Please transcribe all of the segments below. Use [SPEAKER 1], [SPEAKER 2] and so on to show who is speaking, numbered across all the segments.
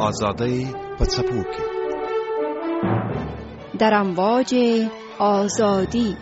[SPEAKER 1] آزادی پڅپوکي
[SPEAKER 2] در امواج آزادی.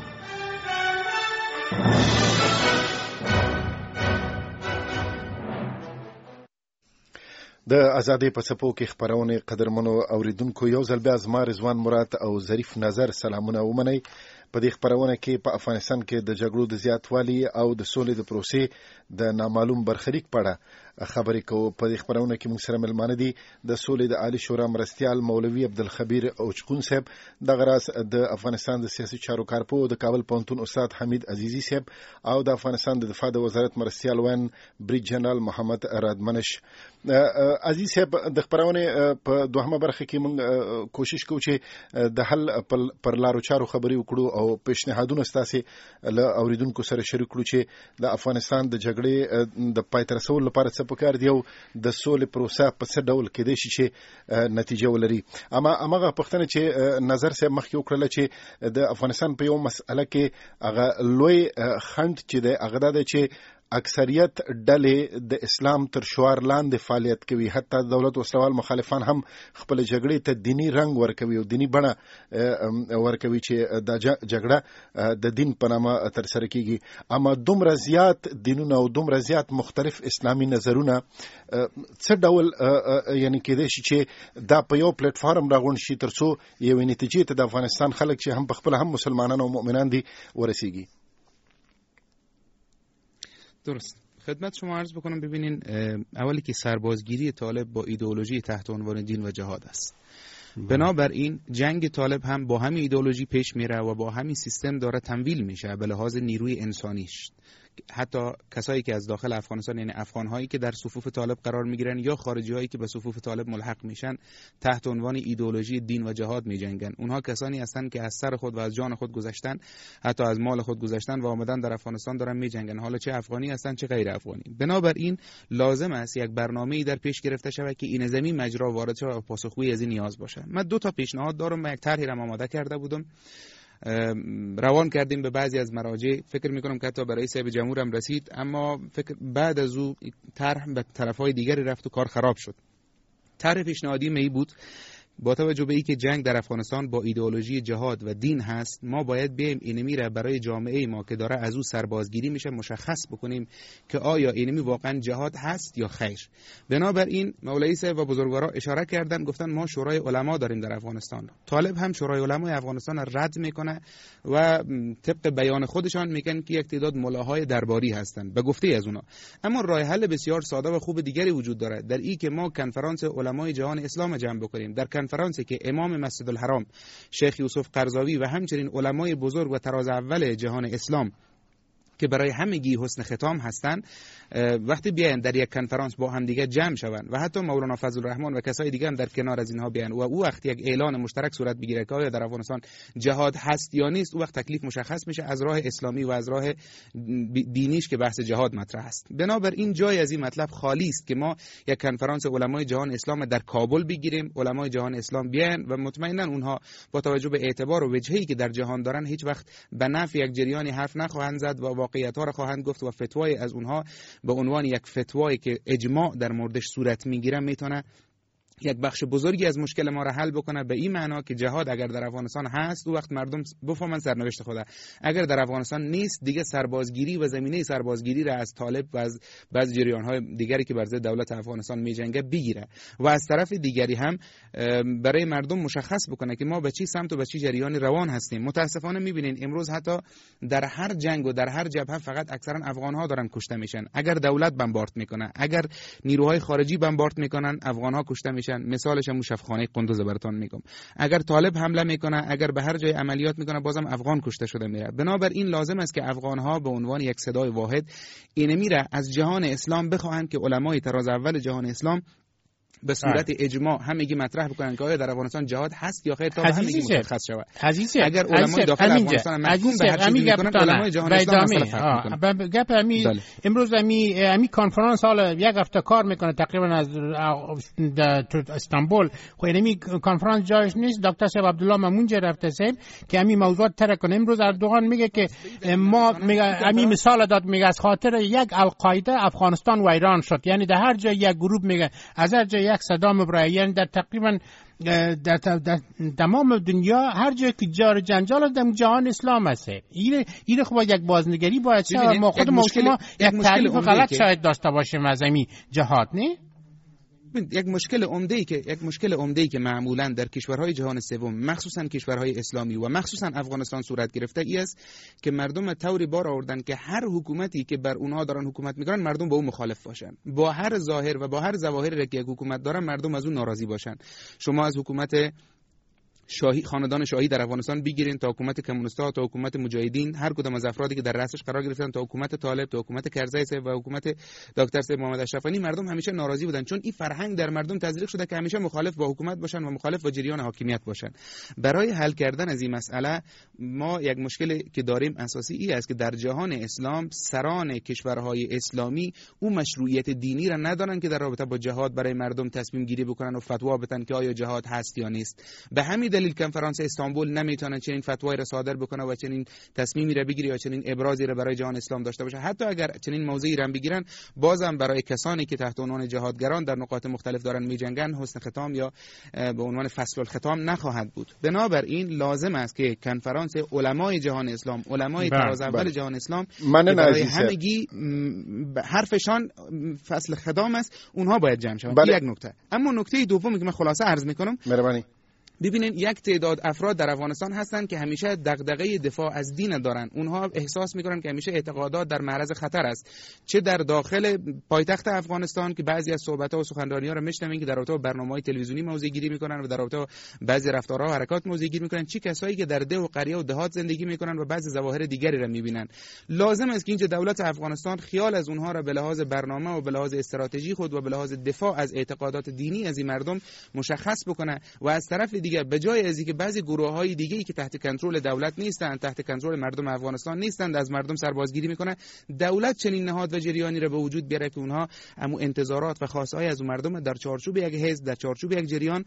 [SPEAKER 3] د ازادۍ په څپو کې خبرونه قدرمنو اوریدونکو یو ځل بیا زما رضوان مراد او ظریف نظر سلامونه ومنئ. په دې خبرونه کې په افغانستان کې د جګړو د زیاتوالي او د سولې د پروسې د نامعلوم برخلیک په اړه خبرې کوو. په دې خبرونه کې موږ سره ملمانه دي د سولې د عالی شورا مرستیال مولوي عبدالخبیر اوچقون صاحب، د غراس د افغانستان د سیاسي چارو کارپو د کابل پوهنتون استاد حمید عزیزی صاحب او د افغانستان د دفاع د وزارت مرستیال وین بریج جنرال محمد رادمنش. عزیز صاحب، د خبرونه په دوهمه برخه کې موږ کوشش کوو چې د حل پر لارو چارو خبرې وکړو او پیشنهادونه ستاسو له اوریدونکو سره شریک کړو چې د افغانستان د جګړې د پای ته رسولو لپاره څه پکار دی او د سولې پروسه په څه ډول کېدای شي چې نتیجه ولري. اما هغه پوښتنه چې نظر صاحب مخکې وکړله چې د افغانستان په یو مسأله کې هغه لوی خنډ چې دی هغه دا دی چې اکثریت ډلې د اسلام تر شعار لاندې فعالیت کوي. حتی دولت وسلوال مخالفان هم خپل جګړې ته دینی رنګ ورکوي او دینی بڼه ورکوي چې د جګړه د دین په نامه تر سره کیږي. اما دومره زیات دینونه او دومره زیات مختلف اسلامي نظرونه څه ډول یعنی کېدای شي چې دا په یو پلیټ فارم راغونډ شي ترڅو یو نتیجې ته د افغانستان خلک چې هم په خپل هم مسلمانان او مؤمنان دي ورسیږي؟
[SPEAKER 4] درست. خدمت شما عرض بکنم. ببینین، اولی که سربازگیری طالب با ایدئولوژی تحت عنوان دین و جهاد است. بنابراین جنگ طالب هم با همین ایدئولوژی پیش میره و با همین سیستم داره تمویل میشه به لحاظ نیروی انسانیش. حتی کسایی که از داخل افغانستان، یعنی افغان‌هایی که در صفوف طالب قرار میگیرن یا خارجی‌هایی که به صفوف طالب ملحق میشن، تحت عنوان ایدئولوژی دین و جهاد میجنگن. اونها کسانی هستند که از سر خود و از جان خود گذشتن، حتی از مال خود گذشتن و آمدن در افغانستان دارن میجنگن، حالا چه افغانی هستن چه غیر افغانی. بنابراین لازم است یک برنامه‌ای در پیش گرفته شود که این زمین مجرا وارد شود و پاسخگوی از این نیاز باشه. من دو تا پیشنهاد دارم و یک طرحی را آماده کرده بودم، روان کردیم به بعضی از مراجع. فکر میکنم که حتی برای صاحب جمهور هم رسید، اما بعد از او طرح به طرفهای دیگری رفت و کار خراب شد. طرح پیشنهادی می بود با توجه به اینکه جنگ در افغانستان با ایدئولوژی جهاد و دین هست، ما باید بیایم اینمی را برای جامعه ما که داره از او سربازگیری میشه مشخص بکنیم که آیا اینمی واقعا جهاد هست یا خیر. بنابراین مولوی صاحب و بزرگوارا اشاره کردن، گفتن ما شورای علما داریم در افغانستان. طالب هم شورای علمای افغانستان را رد میکنه و طبق بیان خودشان میگن که یک تعداد ملاهای درباری هستند به گفته از اونا. اما راه حل بسیار ساده و خوب دیگری وجود داره، در این که ما کنفرانس علمای جهان اسلام جمع بکنیم. در کنفرانسی که امام مسجد الحرام شیخ یوسف قرضاوی و همچنین علمای بزرگ و تراز اول جهان اسلام که برای همگی حسن ختام هستند، وقتی بیاین در یک کنفرانس با هم دیگه جمع شوند و حتی مولانا فضل الرحمن و کسای دیگه هم در کنار از اینها بیان و او وقت یک اعلان مشترک صورت بگیره که آیا در افغانستان جهاد هست یا نیست، او وقت تکلیف مشخص میشه از راه اسلامی و از راه دینیش که بحث جهاد مطرح است. بنابراین جای از این مطلب خالی است که ما یک کنفرانس علمای جهان اسلام در کابل بگیریم، علمای جهان اسلام بیان و مطمئنا اونها با توجه به اعتبار و وجهی که در جهان دارن هیچ وقت به نفع یک جریانی حرف نخواهند زد و واقعیت‌ها را خواهند گفت و فتوای از اونها به عنوان یک فتوایی که اجماع در موردش صورت میگیره میتونه یک بخش بزرگی از مشکل ما را حل بکنه، به این معنا که جهاد اگر در افغانستان هست او وقت مردم بفهمن سرنوشت خوده، اگر در افغانستان نیست دیگه سربازگیری و زمینه سربازگیری را از طالب و از بعض جریان‌های دیگری که بر ضد دولت افغانستان میجنگه بگیره و از طرف دیگری هم برای مردم مشخص بکنه که ما به چی سمت و به چی جریانی روان هستیم. متاسفانه میبینین امروز حتی در هر جنگ و در هر جبهه فقط اکثرا افغان‌ها دارن کشته میشن. اگر دولت بمبارد میکنه، اگر نیروهای خارجی بمبارد میکنن، افغان‌ها کشته میشن. مثالش هم شفاخانه قندوز براتون میگم. اگر طالب حمله میکنه، اگر به هر جای عملیات میکنه، بازم افغان کشته شده میره. بنابراین لازم است که افغان‌ها به عنوان یک صدای واحد اینمی را از جهان اسلام بخواهند که علمای تراز اول جهان اسلام به صورت اجماع همگی مطرح بکنن که آیا در افغانستان جهاد هست یا خیر تا همگی مشخص شود. اگر علمای داخل افغانستان محکوم به هر چیزی میکنن، علمای جهان اسلام مسئله فرق میکنن.
[SPEAKER 5] گپ امروز امی کنفرانس حالا یک هفته کار میکنه تقریبا از استانبول. خو امی کنفرانس جایش نیست. دکتر صاحب عبدالله مامونجه رفته صاحب که امی موضوعات ترک کنه. امروز اردوغان میگه که ما امی مثال داد، میگه از خاطر یک القاعده افغانستان و ایران شد. یعنی در هر جای یک گروه میگه از هر جای یک صدا مبرهه. یعنی در تقریبا در تمام دنیا هر جای که جار جنجال در جهان اسلام هست. این خب یک بازنگری باید شد. ما خود ما یک تعریف غلط شاید داشته باشیم از این جهاد، نه؟
[SPEAKER 4] یک مشکل عمده‌ای که معمولاً در کشورهای جهان سوم، مخصوصاً کشورهای اسلامی و مخصوصاً افغانستان صورت گرفته ای است که مردم طوری بار آوردن که هر حکومتی که بر اونها دارن حکومت میکنن مردم با اون مخالف باشن، با هر ظاهر و با هر ظواهری که یک حکومت دارن مردم از اون ناراضی باشن. شما از حکومت خاندان شاهی در افغانستان بگیرین تا حکومت کمونیست‌ها، تا حکومت مجاهدین، هر کدام از افرادی که در رأسش قرار گرفتن، تا حکومت طالب، تا حکومت کرزی صاحب و حکومت دکتر صاحب محمد اشرف غنی، مردم همیشه ناراضی بودن، چون این فرهنگ در مردم تزریق شده که همیشه مخالف با حکومت باشن و مخالف با جریان حاکمیت باشن. برای حل کردن از این مسئله ما یک مشکلی که داریم اساسی ای است که در جهان اسلام سران کشورهای اسلامی اون مشروعیت دینی را ندارن که در رابطه با جهاد برای مردم تصمیم گیری بکنن و فتوا بدن که آیا جهاد هست یا نیست. به همین دلیل کنفرانس استانبول نمیتونه چنین فتوایی را صادر بکنه و چنین تصمیمی را بگیره یا چنین ابرازی را برای جهان اسلام داشته باشه. حتی اگر چنین موضعی را بگیرن، بازم برای کسانی که تحت عنوان جهادگران در نقاط مختلف دارن میجنگن حسن ختام یا به عنوان فصل الختام نخواهد بود. بنابراین لازم است که کنفرانس علمای جهان اسلام، علمای طراز اول جهان اسلام، برای همگی حرفشان فصل ختام است، اونها باید جمع شوند. یک نکته. اما نکته دومی که من خلاصه عرض میکنم،
[SPEAKER 3] مهربانی،
[SPEAKER 4] ببینین یک تعداد افراد در افغانستان هستند که همیشه دغدغه دفاع از دین دارن. اونها احساس میکنن که همیشه اعتقادات در معرض خطر است، چه در داخل پایتخت افغانستان که بعضی از صحبت‌ها و سخنرانی‌ها رو میشنویم که در رابطه با برنامه‌های تلویزیونی موضع‌گیری میکنن و در رابطه با بعضی رفتارها و حرکات موضع‌گیری میکنن، چه کسایی که در ده و قریه و دهات زندگی میکنن و بعضی ظواهر دیگری را میبینن. لازم است که اینجا دولت افغانستان خیال از اونها را به لحاظ برنامه و به لحاظ استراتژی خود و به لحاظ دفاع از اعتقادات دینی از این مردم مشخص بکنه و از طرف دیگه به جای از اینکه بعضی گروه‌های دیگه‌ای که تحت کنترل دولت نیستند، تحت کنترل مردم افغانستان نیستند، از مردم سربازگیری میکنه، دولت چنین نهاد و جریانی را به وجود بیاره که اونها امو انتظارات و خواسته‌های از مردم در چارچوب یک حزب، در چارچوب یک جریان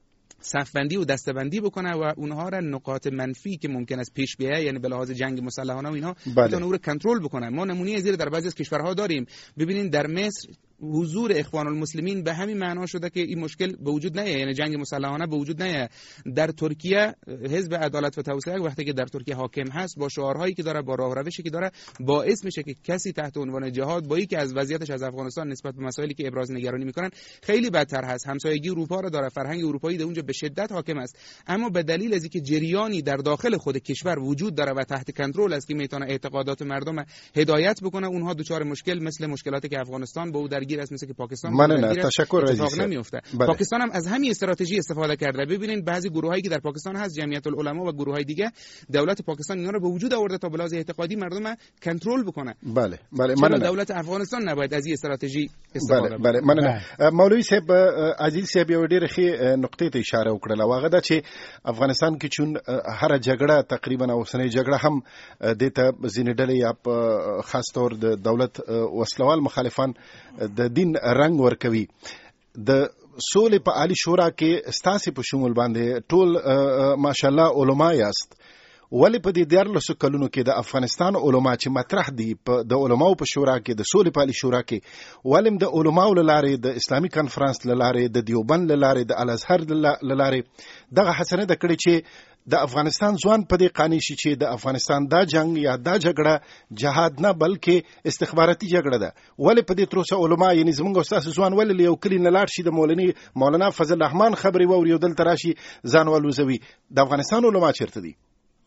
[SPEAKER 4] صفبندی و دستبندی بکنه و اونها را نقاط منفی که ممکن است پیش بیاید، یعنی به لحاظ جنگ مسلحانه و اینها، بتونه او را کنترل بکنه. ما نمونه زیر در بعضی از کشورها داریم. ببینین در مصر حضور اخوان المسلمین به همین معنا شده که این مشکل به وجود نیاد، یعنی جنگ مسلحانه به وجود نیاد. در ترکیه حزب عدالت و توسعه وقتی که در ترکیه حاکم هست، با شعارهایی که داره، با راه روشی که داره، باعث میشه که کسی تحت عنوان جهاد با اینکه از وضعیتش از افغانستان نسبت به مسائلی که ابراز نگرانی میکنن خیلی بدتر هست، همسایگی اروپا رو داره، فرهنگ اروپایی در اونجا به شدت حاکم است، اما به دلیل از اینکه جریانی در داخل خود کشور وجود داره و تحت کنترل است که میتونه اعتقادات مردم هدایت بکنه، اونها دچار مشکل مثل مشکلاتی که افغانستان با او درگیر است، مثل که پاکستان
[SPEAKER 3] تشکر
[SPEAKER 4] اتفاق نمیفته. پاکستان هم از همین استراتژی استفاده کرده. ببینید بعضی گروهایی که در پاکستان هست، جمعیت العلماء و گروهای دیگه، دولت پاکستان اینا رو به وجود آورده تا به لحاظ اعتقادی مردم کنترل بکنه.
[SPEAKER 3] بله
[SPEAKER 4] من دولت افغانستان نباید از این استراتژی استفاده
[SPEAKER 3] بله من مولوی صاحب عزیز صاحب یو ډېر ښه نقطې ته اشاره وکړه، واغه دا چې افغانستان کې چون هر جګړه تقریبا اوسنۍ جګړه هم د ته ځینې ډلې یا خاص طور د دولت وسلوال مخالفان د دین رنگ ورکوي. د سولې په عالی شورا کې ستاسو په شمول باندې ټول ماشاءالله علما یاست، ولی په دې 14 کلونو کې د افغانستان علما چې مطرح دي د علماو په شورا کې، د سولې په عالی شورا کې، ولیم د علماو لاره، د اسلامي کانفرنس لاره، د دیوبند لاره، د الازهر لاره دغه حسنه د کړي چې د افغانستان ځوان په دې قانع شي چې د افغانستان دا جنگ یا دا جګړه جهاد نه بلکې استخباراتي جګړه ده. ولې په دې تروسه علما یعنی زمونږ استاد ځوان ولې یو کلی نه لاړ شي د مولانا فضل الرحمن خبري ووري دل تراشي ځان ولوزوي؟ د افغانستان علما چیرته دي؟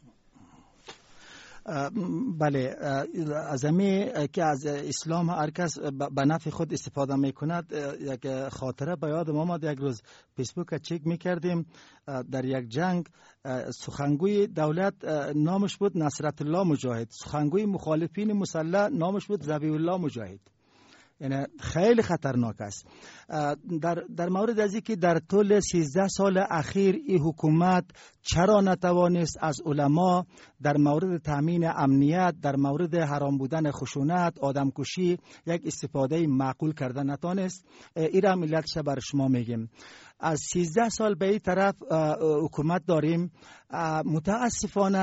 [SPEAKER 6] بله، از همه که از اسلام هر کس به نفع خود استفاده میکند، یک خاطره به یاد ما یک روز فیسبوک چک میکردیم، در یک جنگ سخنگوی دولت نامش بود نصرت الله مجاهد، سخنگوی مخالفین مسلح نامش بود ذبیح الله مجاهد. یعنی خیلی خطرناک است. در مورد از اینکه در طول 13 سال اخیر این حکومت چرا نتوانست از علما در مورد تامین امنیت، در مورد حرام بودن خشونت، آدمکشی یک استفاده معقول کرده نتوانست، این را ملتش بر شما میگیم. از 13 سال به این طرف حکومت داریم، متاسفانه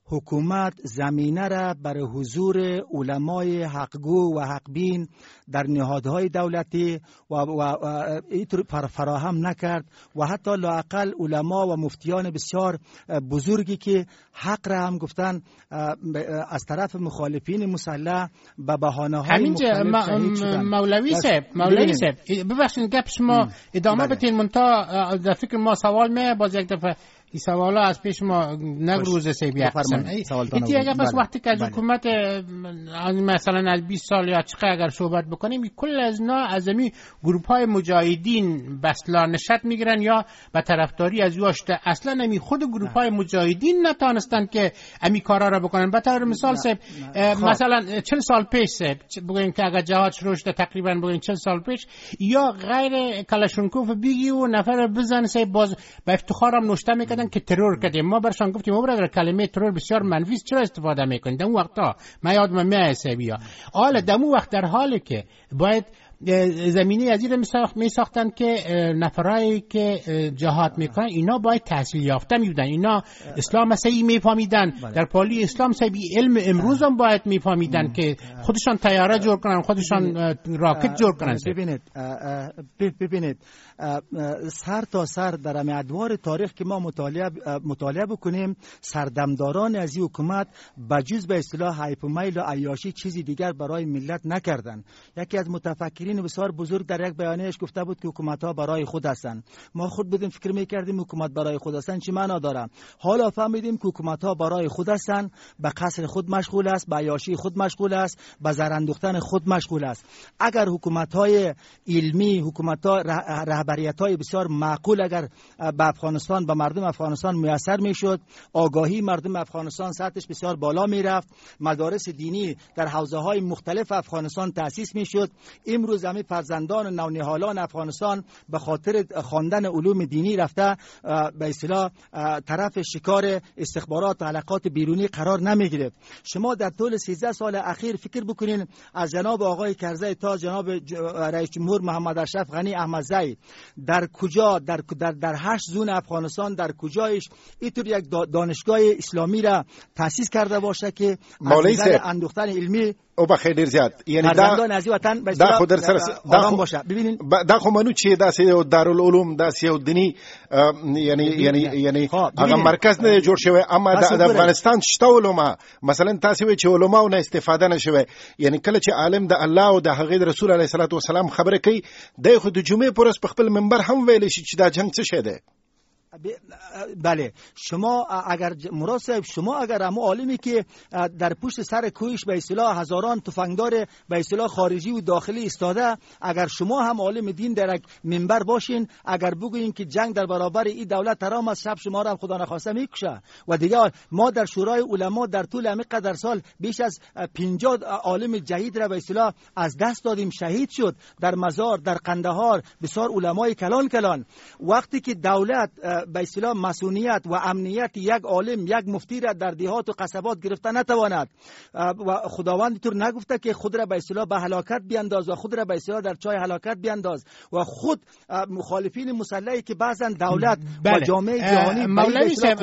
[SPEAKER 6] حکومت زمینه را برای حضور علمای حقگو و حقبین در نهادهای دولتی و اینطور فراهم نکرد و حتی لااقل علما و مفتیان بسیار بزرگی که حق را هم گفتن از طرف مخالفین مسلح به بهانه‌های مختلف شهید شدن.
[SPEAKER 5] مولوی صاحب ببخشید گپ شما ادامه بدین. منتها در فکر ما سوال می باز یک دفعه این سوالا از پیش ما نگروزه سیبی اقسم ایتی اگر پس وقتی که از حکومت مثلا از 20 سال یا چقدر اگر صحبت بکنیم کل از نا از امی گروپ های مجاهدین بسلا نشد میگیرن یا به طرفداری از یاشته اصلا امی خود گروپ های مجاهدین نتانستن که امی کارا را بکنن. به طور مثال صاحب مثلا 40 سال پیش صاحب بگویم که اگر جهاد شروع شده تقریبا بگویم 40 سال پیش یا غیر کلاشونکوف بگی و نفر بزن صاحب باز به افتخارم نوشته میکردن که ترور کردیم. ما برشان گفتیم برادر کلمه ترور بسیار منفی است، چرا استفاده میکنید؟ در اون وقتا من یادم میاد حالا در اون وقت در حالی که باید زمینه از این می ساختن که نفرایی که جهاد میکنن اینا باید تحصیل یافته می بودن، اینا اسلام صحیح میفهمیدن، در پالی اسلام صحیح علم امروز هم باید میفهمیدن که خودشان طیاره جور کنن، خودشان راکت جور کنن.
[SPEAKER 6] ببینید سر تا سر در ادوار تاریخ که ما مطالعه بکنیم سردمداران از این حکومت بجز به اصطلاح حیف و میل و عیاشی چیزی دیگر برای ملت نکردن. یکی از متفکرین بسیار بزرگ در یک بیانیه‌اش گفته بود که حکومت‌ها برای خود هستند. ما خود بودیم فکر می‌کردیم حکومت برای خود هستند چی معنا داره؟ حالا فهمیدیم که حکومت‌ها برای خود هستند، به قصر خود مشغول است، به عیاشی خود مشغول است، به زر اندوختن خود مشغول است. اگر حکومت‌های علمی، حکومت‌ها رهبریت‌های بسیار معقول اگر به افغانستان به مردم افغانستان میسر میشد، آگاهی مردم افغانستان سطحش بسیار بالا میرفت، مدارس دینی در حوزه‌های مختلف افغانستان تأسیس میشد، امروز همه فرزندان و نونهالان افغانستان به خاطر خواندن علوم دینی رفته به اصطلاح طرف شکار استخبارات و حلقات بیرونی قرار نمیگیره. شما در طول 13 سال اخیر فکر بکنین از جناب آقای کرزی تا جناب رئیس جمهور محمد اشرف غنی احمدزی در کجا در 8 زون افغانستان در کجایش اینطور یک دانشگاه اسلامی را تأسیس کرده باشه که از اندوختن علمی
[SPEAKER 3] او بخیر ډیر زیات یعنی دا خو در سره
[SPEAKER 6] آرام باشه. ببینین
[SPEAKER 3] دا خو منو چې دا سه دارالعلوم دا سه دینی یعنی هغه مرکز نه جوړ شوی اما د افغانستان شته علما مثلا تاسو وی چې علما نه استفاده نشوي یعنی کله چې عالم د الله او د هغه رسول الله صلی الله علیه وسلم خبره کوي د خو د جمعې پرس په خپل منبر هم ویل شي چې دا جنگ څه شه ده.
[SPEAKER 6] بله شما اگر مراد صاحب شما اگر هم عالمی که در پشت سر کویش به اصطلاح هزاران تفنگدار به اصطلاح خارجی و داخلی ایستاده، اگر شما هم عالم دین در یک منبر باشین اگر بگویین که جنگ در برابر این دولت حرام است شب شما را هم خدا نخواسته میکشه. و دیگه ما در شورای علما در طول همین قدر سال بیش از 50 عالم جدید را به اصطلاح از دست دادیم، شهید شد در مزار در قندهار بسیار علمای کلان. وقتی که دولت به اصطلاح مسئولیت و امنیت یک عالم یک مفتی را در دیهات و قصبات گرفته نتواند و خداوند طور نگفته که خود را به اصطلاح به هلاکت بیانداز و خود را به اصطلاح در چاه هلاکت بیانداز و خود مخالفین مسلحی که بعضا دولت و جامعه جهانی
[SPEAKER 5] مولوی صاحب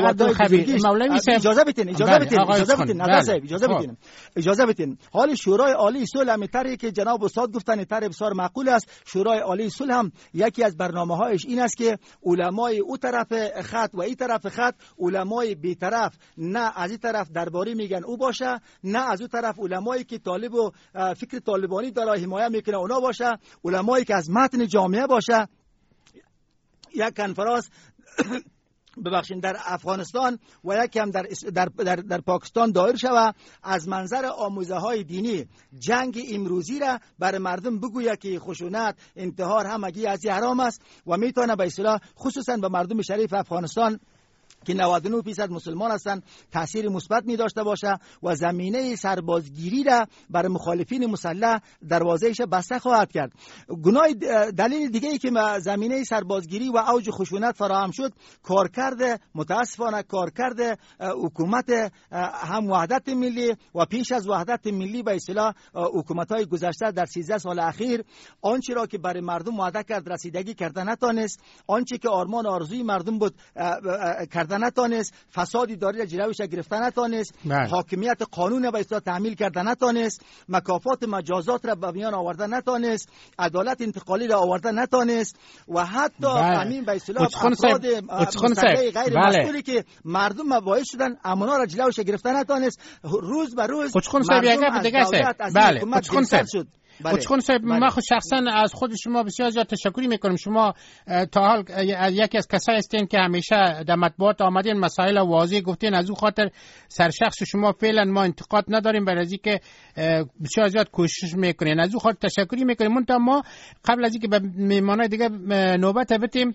[SPEAKER 6] اجازه بدین حال شورای عالی صلح هم طرحی که جناب استاد گفتن طرح بسیار معقول است. شورای عالی صلح هم یکی از برنامه‌هایش این است که علمای او طرف خط و این طرف خط علمای بی‌طرف نه از این طرف درباری میگن او باشه نه از اون طرف علمایی که طالب و فکر طالبانی داره حمایت میکنه اونا باشه، علمایی که از متن جامعه باشه. یک کنفرانس ببخشید در افغانستان و یکی هم در پاکستان دایر شود از منظر آموزه های دینی جنگ امروزی را بر مردم بگوید که خشونت انتحار همگی از حرام است و میتونه به اصطلاح خصوصا به مردم شریف افغانستان که 99% مسلمان هستند تاثیر مثبت می داشته باشه و زمینه سربازگیری را برای مخالفین مسلح دروازه‌اش بسته خواهد کرد. دلیل دیگه ای که زمینه سربازگیری و اوج خشونت فراهم شد متاسفانه کارکرد حکومت هم وحدت ملی و پیش از وحدت ملی به اصطلاح حکومت‌های گذشته در 13 سال اخیر آنچه را که برای مردم وعده کرد رسیدگی کرده نتونست، آنچه که آرمان آرزوی مردم بود کرده آوردن نتانست، فساد اداری را جلوش گرفتن نتانست، حاکمیت قانون را به اصطلاح تعمیل کردن نتانست، مکافات مجازات را به میان آوردن نتانست، عدالت انتقالی را آوردن نتانست و حتی همین به اصطلاح افراد مستقل غیر مسئولی که مردم مباعث شدن امنا را جلوش گرفتن نتانست. روز به روز مردم از دولت از حکومت دلسرد شد.
[SPEAKER 5] اچخون صاحب ما خود شخصا از خود شما بسیار زیاد تشکر میکنم. شما تا حال یکی از کسایی هستین که همیشه در مطبوعات آمدین، مسائل واضح گفتین، از او خاطر سرشخص شما فعلا ما انتقاد نداریم، برای از اینکه بسیار زیاد کوشش میکنین، از او خاطر تشکری میکنیم. منتها ما قبل از اینکه به میهمانای دیگه نوبت بدیم،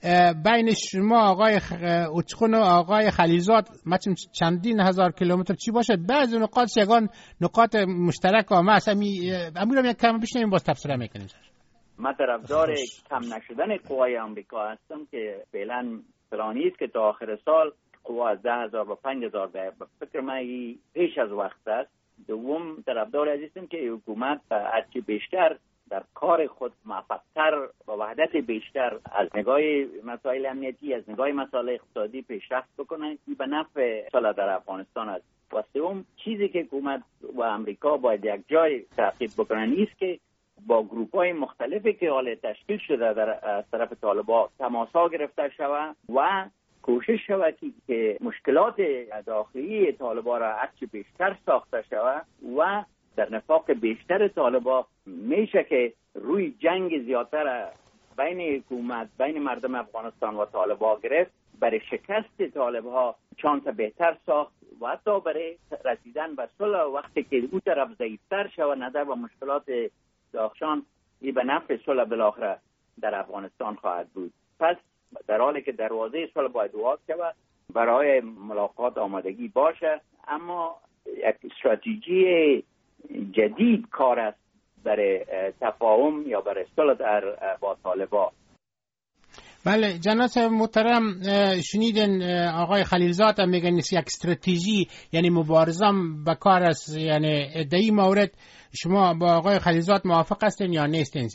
[SPEAKER 5] بین شما آقای اچخون و آقای خلیلزاد مثلا چندین هزار کیلومتر چی باشه، بعضی نقاط یگان نقاط مشترک هم هست. امیر یک کم بشنویم باز تفسیر میکنیم.
[SPEAKER 7] من طرفدار کم نشدن قوای آمریکا هستم که فعلا پلانی است که تا آخر سال قوا از 10,000 و 5,000 به فکر من پیش از وقت است. دوم طرفدار هستم که حکومت هرچی بیشتر در کار خود موفق‌تر با وحدت بیشتر از نگاه مسائل امنیتی، از نگاه مسائل اقتصادی پیشرفت بکنن، این به نفع سال در افغانستان است. و سوم چیزی که حکومت و امریکا باید یک جای تعقیب بکنن است که با گروپ‌های مختلفی که حالا تشکیل شده در طرف طالبان تماس‌ها گرفته شود و کوشش شود که مشکلات داخلی طالبان را هرچی بیشتر ساخته شود و در نفاق بیشتر طالبان میشه که روی جنگ زیادتر بین حکومت بین مردم افغانستان و طالبان گرفت، برای شکست طالبان چانس بهتر ساخت و حتی برای رسیدن به صلح وقتی که اون طرف ضعیفتر شود نظر و مشکلات داخشان این به نفع صلح بالاخره در افغانستان خواهد بود. پس در حالی که دروازه صلح باید باز شود، برای ملاقات آمادگی باشه، اما یک استراتژی جدید کار است برای تفاهم یا برای صلح با طالبان.
[SPEAKER 5] بله جناب محترم، شنیدن آقای خلیلزاد هم میگن یک استراتژی یعنی مبارزم به کار است، یعنی در این مورد شما با آقای خلیلزاد موافق هستین یا نیستین؟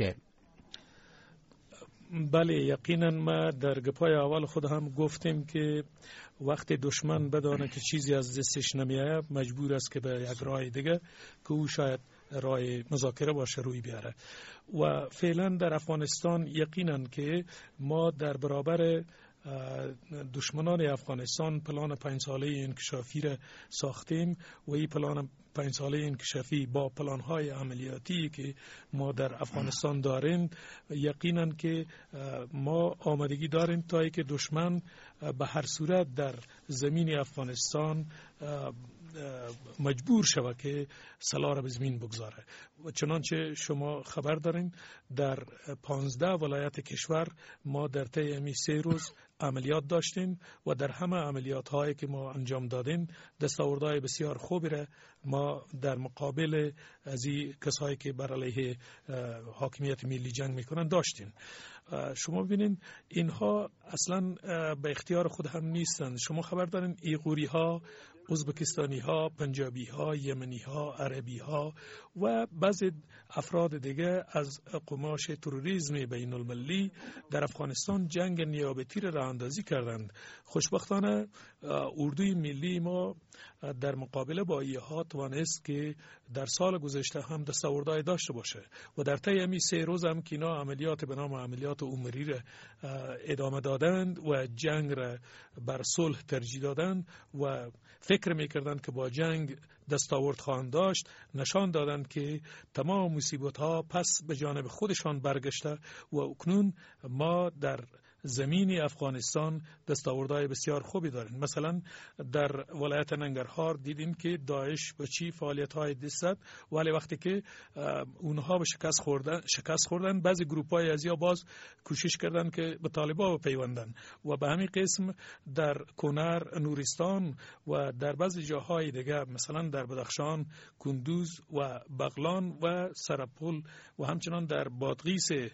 [SPEAKER 8] بله یقینا ما در گپای اول خود هم گفتیم که وقتی دشمن بدانه که چیزی از دستش نمیاد مجبور است که به یک راه دیگه که او شاید راه مذاکره باشه روی بیاره. و فعلا در افغانستان یقینا که ما در برابر دشمنان افغانستان پلان 5 ساله انکشافی را ساختیم و این پلان 5 ساله انکشافی با پلان‌های عملیاتی که ما در افغانستان داریم یقینا که ما آمادگی داریم تا اینکه دشمن به هر صورت در زمین افغانستان مجبور شود که سلاح را به زمین بگذاره. و چنانچه شما خبر دارین در 15 ولایت کشور ما در طی همین 3 روز عملیات داشتیم و در همه عملیات هایی که ما انجام دادیم دستاوردهای بسیار خوبی را ما در مقابل از این کسایی که بر علیه حاکمیت ملی جنگ میکنن داشتیم. شما ببینید اینها اصلا به اختیار خود هم نیستند. شما خبر دارین ایغوری ها، ازبکستانی ها، پنجابی ها، یمنی ها، عربی ها و بعضی افراد دیگه از قماش تروریسم بین المللی در افغانستان جنگ نیابتی را اندازی کردند. خوشبختانه اردوی ملی ما در مقابله با اینها توانست که در سال گذشته هم دستاوردهای داشته باشه و در طی همین 3 روز هم که اینا عملیات به نام عملیات عمری را ادامه دادند و جنگ را بر صلح ترجیح دادند و فکر میکردند که با جنگ دستاورد خواهند داشت، نشان دادند که تمام مصیبت ها پس به جانب خودشان برگشته و اکنون ما در زمین افغانستان دستاوردهای بسیار خوبی داریم. مثلا در ولایت ننگرهار دیدیم که داعش به چی فعالیت‌های دست زد، ولی وقتی که اونها به شکست خوردن بعضی گروپ‌های از یا باز کوشش کردن که به طالبان بپیوندن و به همین قسم در کنر، نورستان و در بعضی جاهای دیگه مثلا در بدخشان، کندوز و بغلان و سرپل و همچنان در بادغیس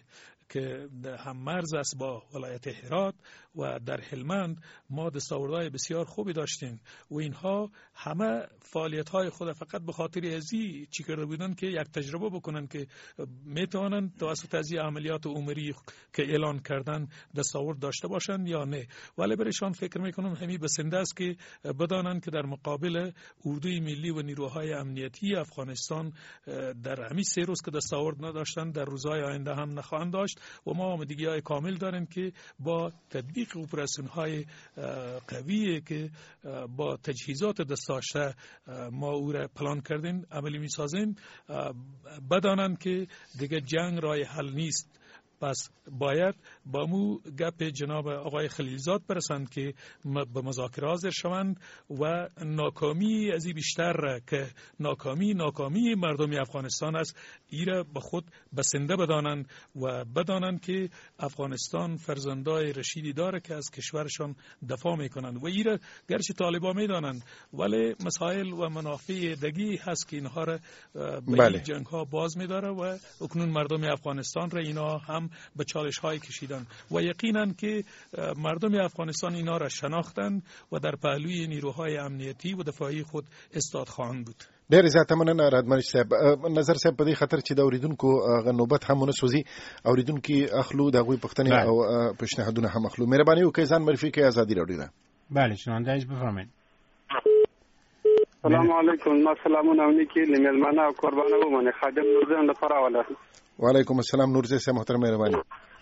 [SPEAKER 8] که هم مرز است با ولایت هرات و در هلمند ما دستاوردهای بسیار خوبی داشتیم و اینها همه فعالیت‌های خود فقط به خاطر ازی چی کرده بودن که یک تجربه بکنن که میتوانند توسط از عملیات عمری که اعلان کردن دستاورد داشته باشند یا نه. ولی برایشان فکر میکنم همین بسنده است که بدانند که در مقابل اردوی ملی و نیروهای امنیتی افغانستان در همین 3 روز که دستاورد نداشتند در روزهای آینده هم نخواهند داشت و ما آمادگی‌های کامل داریم که با تطبیق اپراسیون‌های قوی که با تجهیزات دستاشته ما او را پلان کردیم عملی می‌سازیم. بدانند که دیگه جنگ راه حل نیست، پس باید با مو گپ جناب آقای خلیلزاد برسند که به مذاکره حاضر شوند و ناکامی از این بیشتر که ناکامی مردم افغانستان است ایره به خود بسنده بدانند و بدانند که افغانستان فرزندای رشیدی داره که از کشورشان دفاع میکنند و ایره گرچه طالبان میدانند ولی مسائل و منافع دگی هست که اینها را به این جنگ ها باز میداره و اکنون مردم افغانستان را اینا هم به چالش های کشیدن و یقینا که مردم افغانستان اینا را شناختن و در پهلوی نیروهای امنیتی و دفاعی خود استاد خواهند بود.
[SPEAKER 3] ډېر زیاته مننه رادمنش صاحب. نظر صاحب په دې خاطر چې د اوریدونکو نوبت هم ونسوځي اوریدونکي اخلو د هغوی پوښتنې او پیشنهادونه هم اخلو. مهرباني وکړئ ځان معرفي کړئ. ازادي راډیو ده.
[SPEAKER 5] بله شنونده‌اش بفرمایید.
[SPEAKER 9] سلام علیکم. ما سلامونه ونیکی لملمنه او قربانه ومنه خادم نورزان د فراوله.
[SPEAKER 3] وعلیکم السلام نورزه صاحب محترم مهرباني.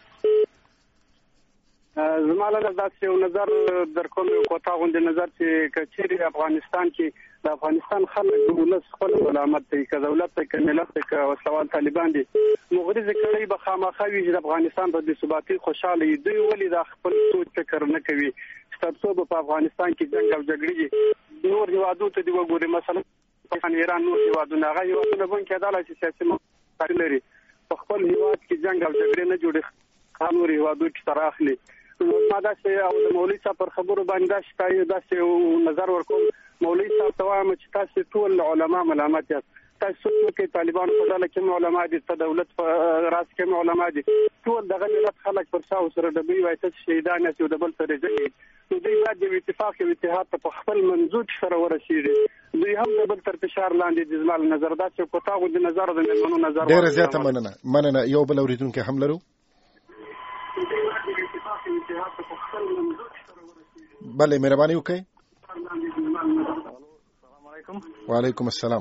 [SPEAKER 9] زماله داسې یو نظر در کوم کوتا غونډه نظر چې کچېری افغانستان کې د افغانستان خلک د ولس خپل علامت دی که دولت ته که ملت ته که وسلوال طالبان دي مغرض کړي به خامخوي چې افغانستان په دې ثباتي خوشاله وي. دوی ولې د خپل سوچ فکر نه کوي چې په افغانستان کې جنگ او جګړې نور هیوادو ته دی وګوري. مثلا ایران نور هیوادونه هغه هیوادونه باندې عدالت سیاسي مخالفت لري په خپل هیواد کې جنگ او جګړې نه جوړي قانون هیوادو کې تر اخلي. ما داسې او د مولوي صاحب پر خبرو باندې داسې نظر ورکوم. مولوي صاحب ته وایم چې تاسو ټول علما ملامت یاست. تاسو کې طالبان په ډله کې علما دي، په دولت په راس کې علما دي، ټول دغه ملت خلک پر شاو سره د دوی وایي چې شهیدان یې د بل سره ځي. نو دوی باید د اتفاق او اتحاد په خپل منځوج سره ورسیږي. دوی هم د بل تر فشار لاندې د زمال نظر داسې کوتاغو د نظر د مېلمنو نظر
[SPEAKER 3] ډېر زیاته مننه. یو بل اوریدونکو هم لرو. بله مهرباني وکړئ.
[SPEAKER 9] السلام علیکم.
[SPEAKER 3] وعلیکم السلام.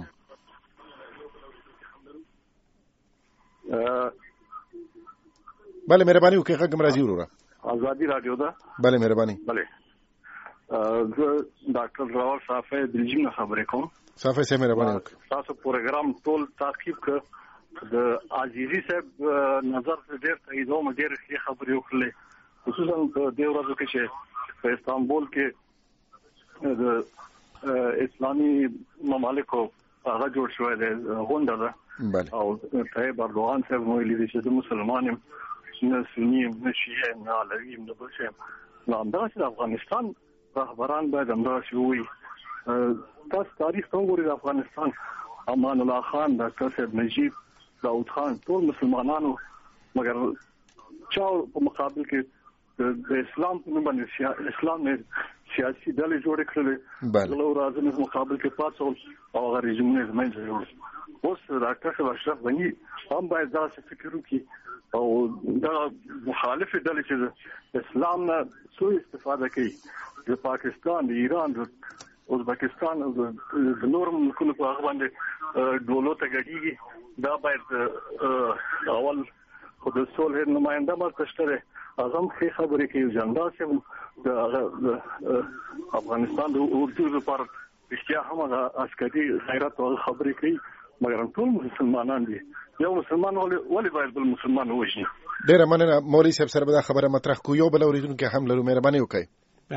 [SPEAKER 3] بله مهرباني وکړئ. غږ راځي وروره.
[SPEAKER 9] ازادي رادیو ده.
[SPEAKER 3] بله مهرباني.
[SPEAKER 9] بله زه ډاکټر راول صافی د رژیم خبرې کوم.
[SPEAKER 3] صافی صاحب مهرباني وکړئ.
[SPEAKER 9] تاسو پروګرام ټول تعقیب کړ. د عزیزي صاحب نظر ډېر تاییدوم، ډېر ښه خبرې وکړلې، خصوصا په دې ورځو کې چې په استانبول کې د اسلامي ممالکو هغه جوړ شوی دی غونډه ده او طیب اردوغان صاحب ویلي دي چې د مسلمان یم، نه سني یم، نه شیعه یم، نه علوي یم، نه بل شی یم. نو همدغسې د افغانستان رهبران باید همدغسې ووایي. تاسو تاریخ ته وګورئ د افغانستان، امان الله خان، ډاکټر صاحب نجیب، داود خان ټول مسلمانانو، مګر چا په مقابل کې د اسلام په نوم باندې اسلام نه سیاسي ډلې جوړې کړلې. غلو راځي په مقابل کې پاتول او هغه رژیمونه زموږ جوړ. اوس ډاکټر صاحب اشرف غني هم باید دا فکر وکړي او دا مخالف ډلې چې اسلام نه سوء استفاده کوي د پاکستان، د ایران، د ازبکستان او د نور ملکونو په هغه باندې ډولو ته ګډيږي. دا باید اول خود صلح نماینده مرکز شته اعظم خې خبرې کوي جندا چې د افغانستان د اردو لپاره اشتیا هم عسکري غیرت او خبرې کوي، مګر ټول مسلمانان دي. یو مسلمان ولې باید بل مسلمان ووژني؟
[SPEAKER 3] ډېره مننه. مولوي صاحب سره به دا خبره مطرح کو. یو بل اوریدونکو هم لرو. مهرباني وکړئ.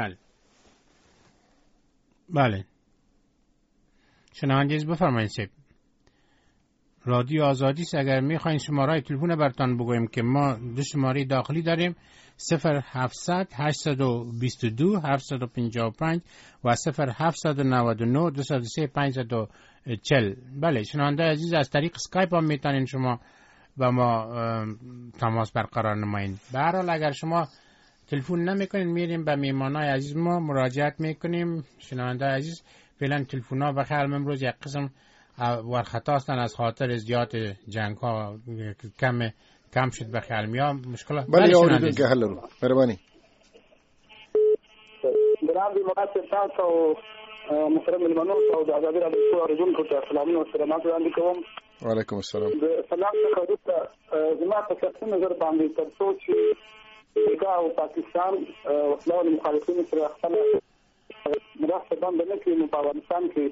[SPEAKER 5] بله شنوندگی بفرمایید. صاحب رادیو آزادی است. اگر میخواین شماره تلفن براتون بگویم که ما دو شماره داخلی داریم 0700 822 755 و 0799 203 540. بله شنونده عزیز از طریق اسکایپ هم میتونین شما با ما تماس برقرار نمایید. به هر حال اگر شما تلفن نمیکنین میریم به میهمانای عزیز ما مراجعت میکنیم. شنونده عزیز فعلا تلفن‌ها بخیر امروز یک قسم ورخطا هستن از خاطر زیاد جنگ ها کم شد به خیال میام مشکل.
[SPEAKER 3] بله اوریدون که حل رو مهربانی
[SPEAKER 10] جناب مناسب تاسو او محترم المنون او د آزادی راډیو اوریدونکو ته سلامونه او سلامات وړاندې کوم.
[SPEAKER 3] وعلیکم السلام.
[SPEAKER 10] د سلام څخه وروسته زما په شخصي نظر باندې تر څو چې امریکا او پاکستان وسله د مخالفینو سره خپل مرسته بند نه کړي نو په افغانستان کې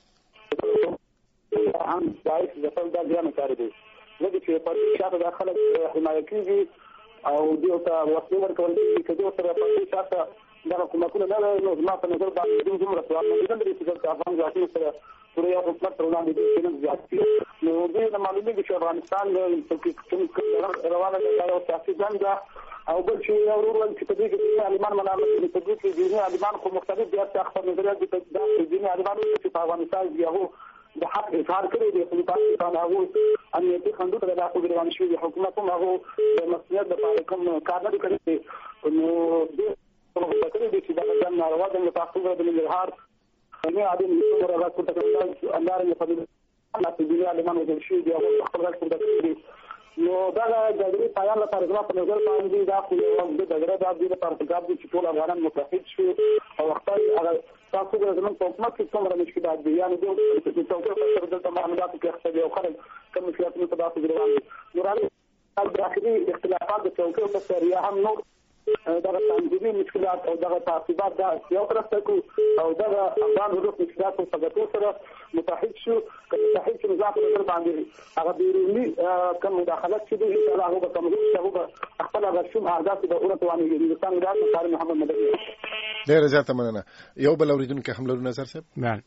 [SPEAKER 10] هم ځای د خپل د ځان کار دی. لکه چې په شاته داخله حمایت کیږي او دیو ته وسله ورکول کیږي چې دوی سره په شاته دا کومه نه نو زما په نظر باندې د دومره سوال نه دی چې د افغان ځواکونو سره پوره یو حکومت وړاندې دي چې نه زیات دي. نو دوی د معلومه دي چې افغانستان د روانه د سیاسي جنګ او بل چې اورول چې په دې کې د عالمان منامه په دې کې د عالمان خو مختلف دي چې خپل نظریات دي د دې عالمان چې په افغانستان یو د حق اظهار کړی دی خو پاکستان هغه امنیتي خندو ته داخل روان شوی حکومت هم هغه د مسؤلیت لپاره کوم کار نه کوي. نو په کړي دي چې دا د ناروا د تاسو د مليار نه عادي نشو راځي چې الله رحم په دې د عالمان د شي دی او خپل راځي چې نو دا د جګړې پایان لپاره زما په نظر باندې دا خو یو د جګړې د دې لپاره پکار دي چې ټول افغانان متحد شي او وخت هغه تاسو د زمون په حکومت کې څومره مشکلات دي یعنی د څوکۍ په سر د معاملاتو کې خپل یو خلک کوم مشکلاتونه په تاسو روان دي. نوراني داخلي اختلافات د څوکۍ په سر یا هم نور دغه تنظیمي مشکلات او دغه تعصبات دا یو طرف ته کو او دغه افغان حکومت مشکلات په څنګه سره متحد شو که متحد شو ځکه په باندې هغه بیرونی کوم مداخلت چې دی هغه به کوم هغه خپل هغه شوم اهداف د اورت وانه دي د څنګه د کار محمد مدني.
[SPEAKER 3] ډیر زیاته مننه. یو بل اوریدونکو هم لرو نظر صاحب.
[SPEAKER 5] بله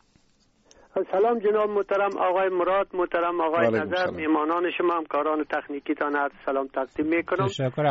[SPEAKER 11] سلام جناب محترم آقای مراد، محترم آقای نظر، میهمانان شما، همکاران تکنیکی تان عرض سلام تقدیم میکنم.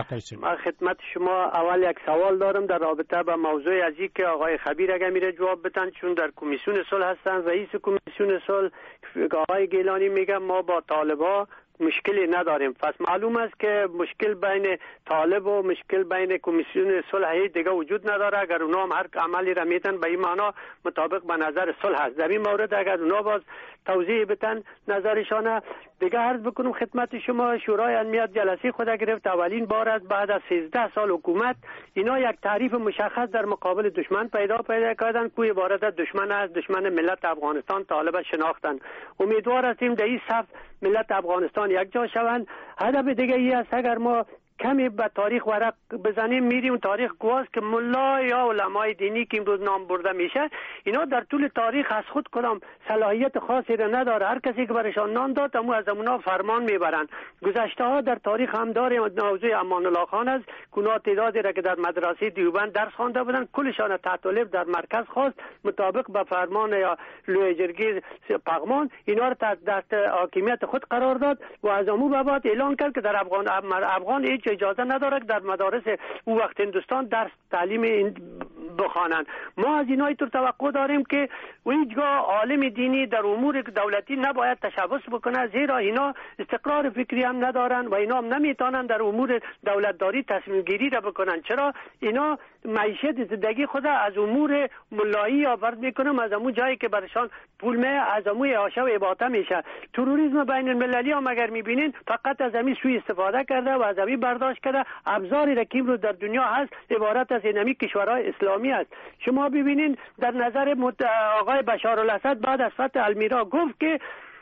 [SPEAKER 11] من خدمت شما اول یک سوال دارم در رابطه با موضوع ازی که آقای خبیر اگر میره جواب بدن، چون در کمیسیون صلح هستن. رئیس کمیسیون صلح آقای گیلانی میگه ما با طالبا مشکلی نداریم. پس معلوم است که مشکل بین طالب و مشکل بین کمیسیون صلح دیگه وجود نداره. اگر اونا هم هر عملی را میتن به این معنا مطابق به نظر صلح است. در این مورد اگر اونا باز توضیح بدن نظرشانه. دیگه عرض بکنم خدمت شما، شورای امنیت جلسه خود گرفت اولین بار است بعد از 13 سال حکومت. اینا یک تعریف مشخص در مقابل دشمن پیدا کردن که عبارت دشمن است، دشمن ملت افغانستان طالب شناختن. امیدوار هستیم در این صف ملت افغانستان یک جا شوند. هدف دیگه ای است اگر ما کمی به تاریخ ورق بزنیم میریم تاریخ گواست که ملا یا علمای دینی که امروز نام برده میشه اینا در طول تاریخ از خود کدام صلاحیت خاصی را نداره. هر کسی که برشان نام داد امو از امونا فرمان میبرن. گذشته ها در تاریخ هم داریم. موضوع امان الله خان است که تعدادی را که در مدرسه دیوبند درس خوانده بودن کلشان تحت الف در مرکز خواست مطابق به فرمان یا لوی جرگی پغمان اینا را تحت حاکمیت خود قرار داد و از امو به بعد اعلان کرد که در افغان هیچ اجازه نداره که در مدارس او وقت هندوستان درس تعلیم بخوانند. ما از اینا اینطور توقع داریم که هیچگاه عالم دینی در امور دولتی نباید تشبث بکنه، زیرا اینا استقرار فکری هم ندارن و اینا هم نمیتونن در امور دولتداری تصمیم گیری را بکنن. چرا؟ اینا معیشت زندگی خود از امور ملایی آورد میکنم، از امون جایی که برشان پول می از امون عاشه و عباده میشه. تروریسم بین المللی هم اگر میبینین فقط از همین سوی استفاده کرده و از همین برداشت کرده. ابزاری رکیم رو در دنیا هست عبارت از اینمی کشورهای اسلامی است. شما ببینین در نظر آقای بشار الاسد بعد از فتح المیرا گفت که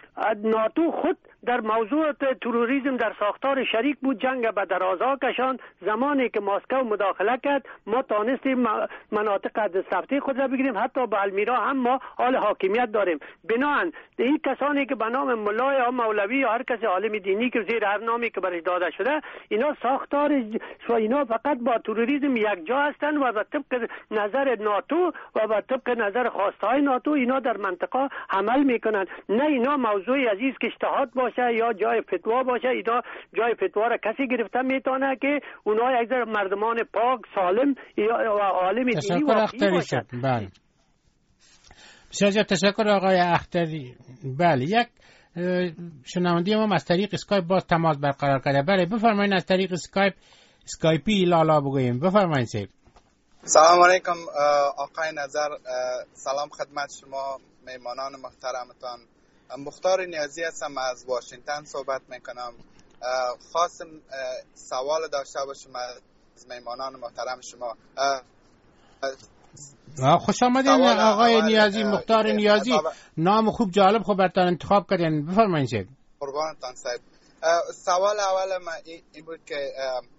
[SPEAKER 11] ناتو خود در موضوع تروریسم در ساختار شریک بود، جنگ به درازا کشاند. زمانی که مسکو مداخله کرد ما تانستیم مناطق سفتی خود را بگیریم، حتی به المیرا هم ما حال حاکمیت داریم. بناهن این کسانی که به نام ملا یا مولوی یا هر کس عالم دینی که زیر هر نامی که برش داده شده اینا ساختار اینا فقط با تروریسم یک جا هستند و به طبق نظر ناتو و به طبق نظر خواستهای ناتو اینا در منطقه عمل میکنند. نه اینا موضوعی عزیز که اجتهاد باشه یا جای فتوا باشه. اینا جای فتوا را کسی گرفته میتونه که اونها یک مردمان پاک سالم یا عالم دینی واقعی باشند.
[SPEAKER 5] بله بسیار تشکر آقای اختری. بله یک شنونده ما از طریق اسکایپ باز تماس برقرار کرده. بله بفرمایید از طریق اسکایپی لالا بگوییم. بفرمایید سیب.
[SPEAKER 12] سلام علیکم آقای نظر، سلام خدمت شما میمانان محترمتان. مختار نیازی هستم، از واشنگتن صحبت میکنم. خواستم سوال داشته باشم از میمانان محترم شما.
[SPEAKER 5] خوش آمدین آقای نیازی، مختار نیازی. نام خوب جالب خب براتون انتخاب کردین. بفرمایید شید.
[SPEAKER 12] قربانتان صاحب. سوال اول من این بود که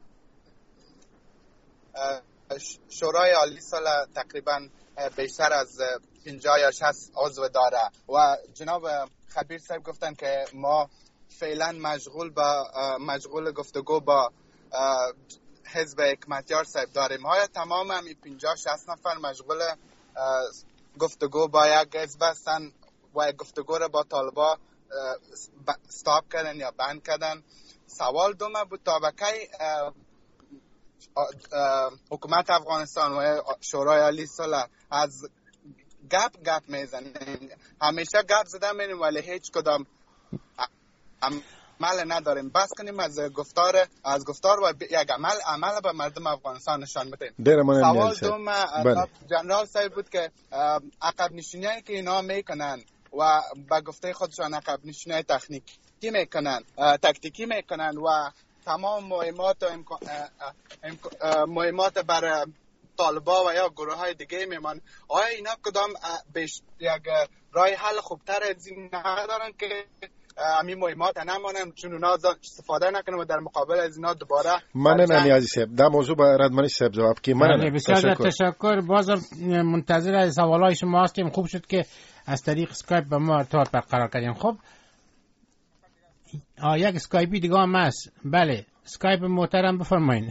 [SPEAKER 12] شورای عالی سال تقریبا بیشتر از 50 یا 60 عضو داره و جناب خبیر صاحب گفتن که ما فعلا مشغول گفتگو با حزب حکمتیار صاحب داریم. های تمام هم 50-60 نفر مشغول گفتگو با یک حزب هستن و گفتگو را با طالبا استاپ کردن یا بند کردن. سوال دوم بود تا کی حکومت افغانستان و شورای عالی صلح از گپ میزنن؟ همیشه گپ زدن میریم ولی هیچ کدام عمل نداریم. بس کنیم از گفتار و یک عمل به مردم افغانستان نشان بدیم. سوال دوم جنرال صاحب بود که عقب نشینی که اینا میکنن و به گفته خودشان عقب نشینی تکنیکی میکنن، تکتیکی میکنن و تمام مهمات بر طالبا و یا گروه های دیگه میمان. آیا اینا کدام یک راه حل خوبتر از این ندارن که همین مهمات نمانن، چون اونا استفاده نکنن و در مقابل از اینا دوباره
[SPEAKER 3] من نیازی صاحب در موضوع با ردمنش صاحب جواب کی؟ من
[SPEAKER 5] بسیار تشکر. بازم منتظر از سوالای شما هستیم. خوب شد که از طریق اسکایپ با ما ارتباط برقرار کردیم. خب یک اسکایپی دیگه هم هست. بله اسکایپ محترم بفرمایید.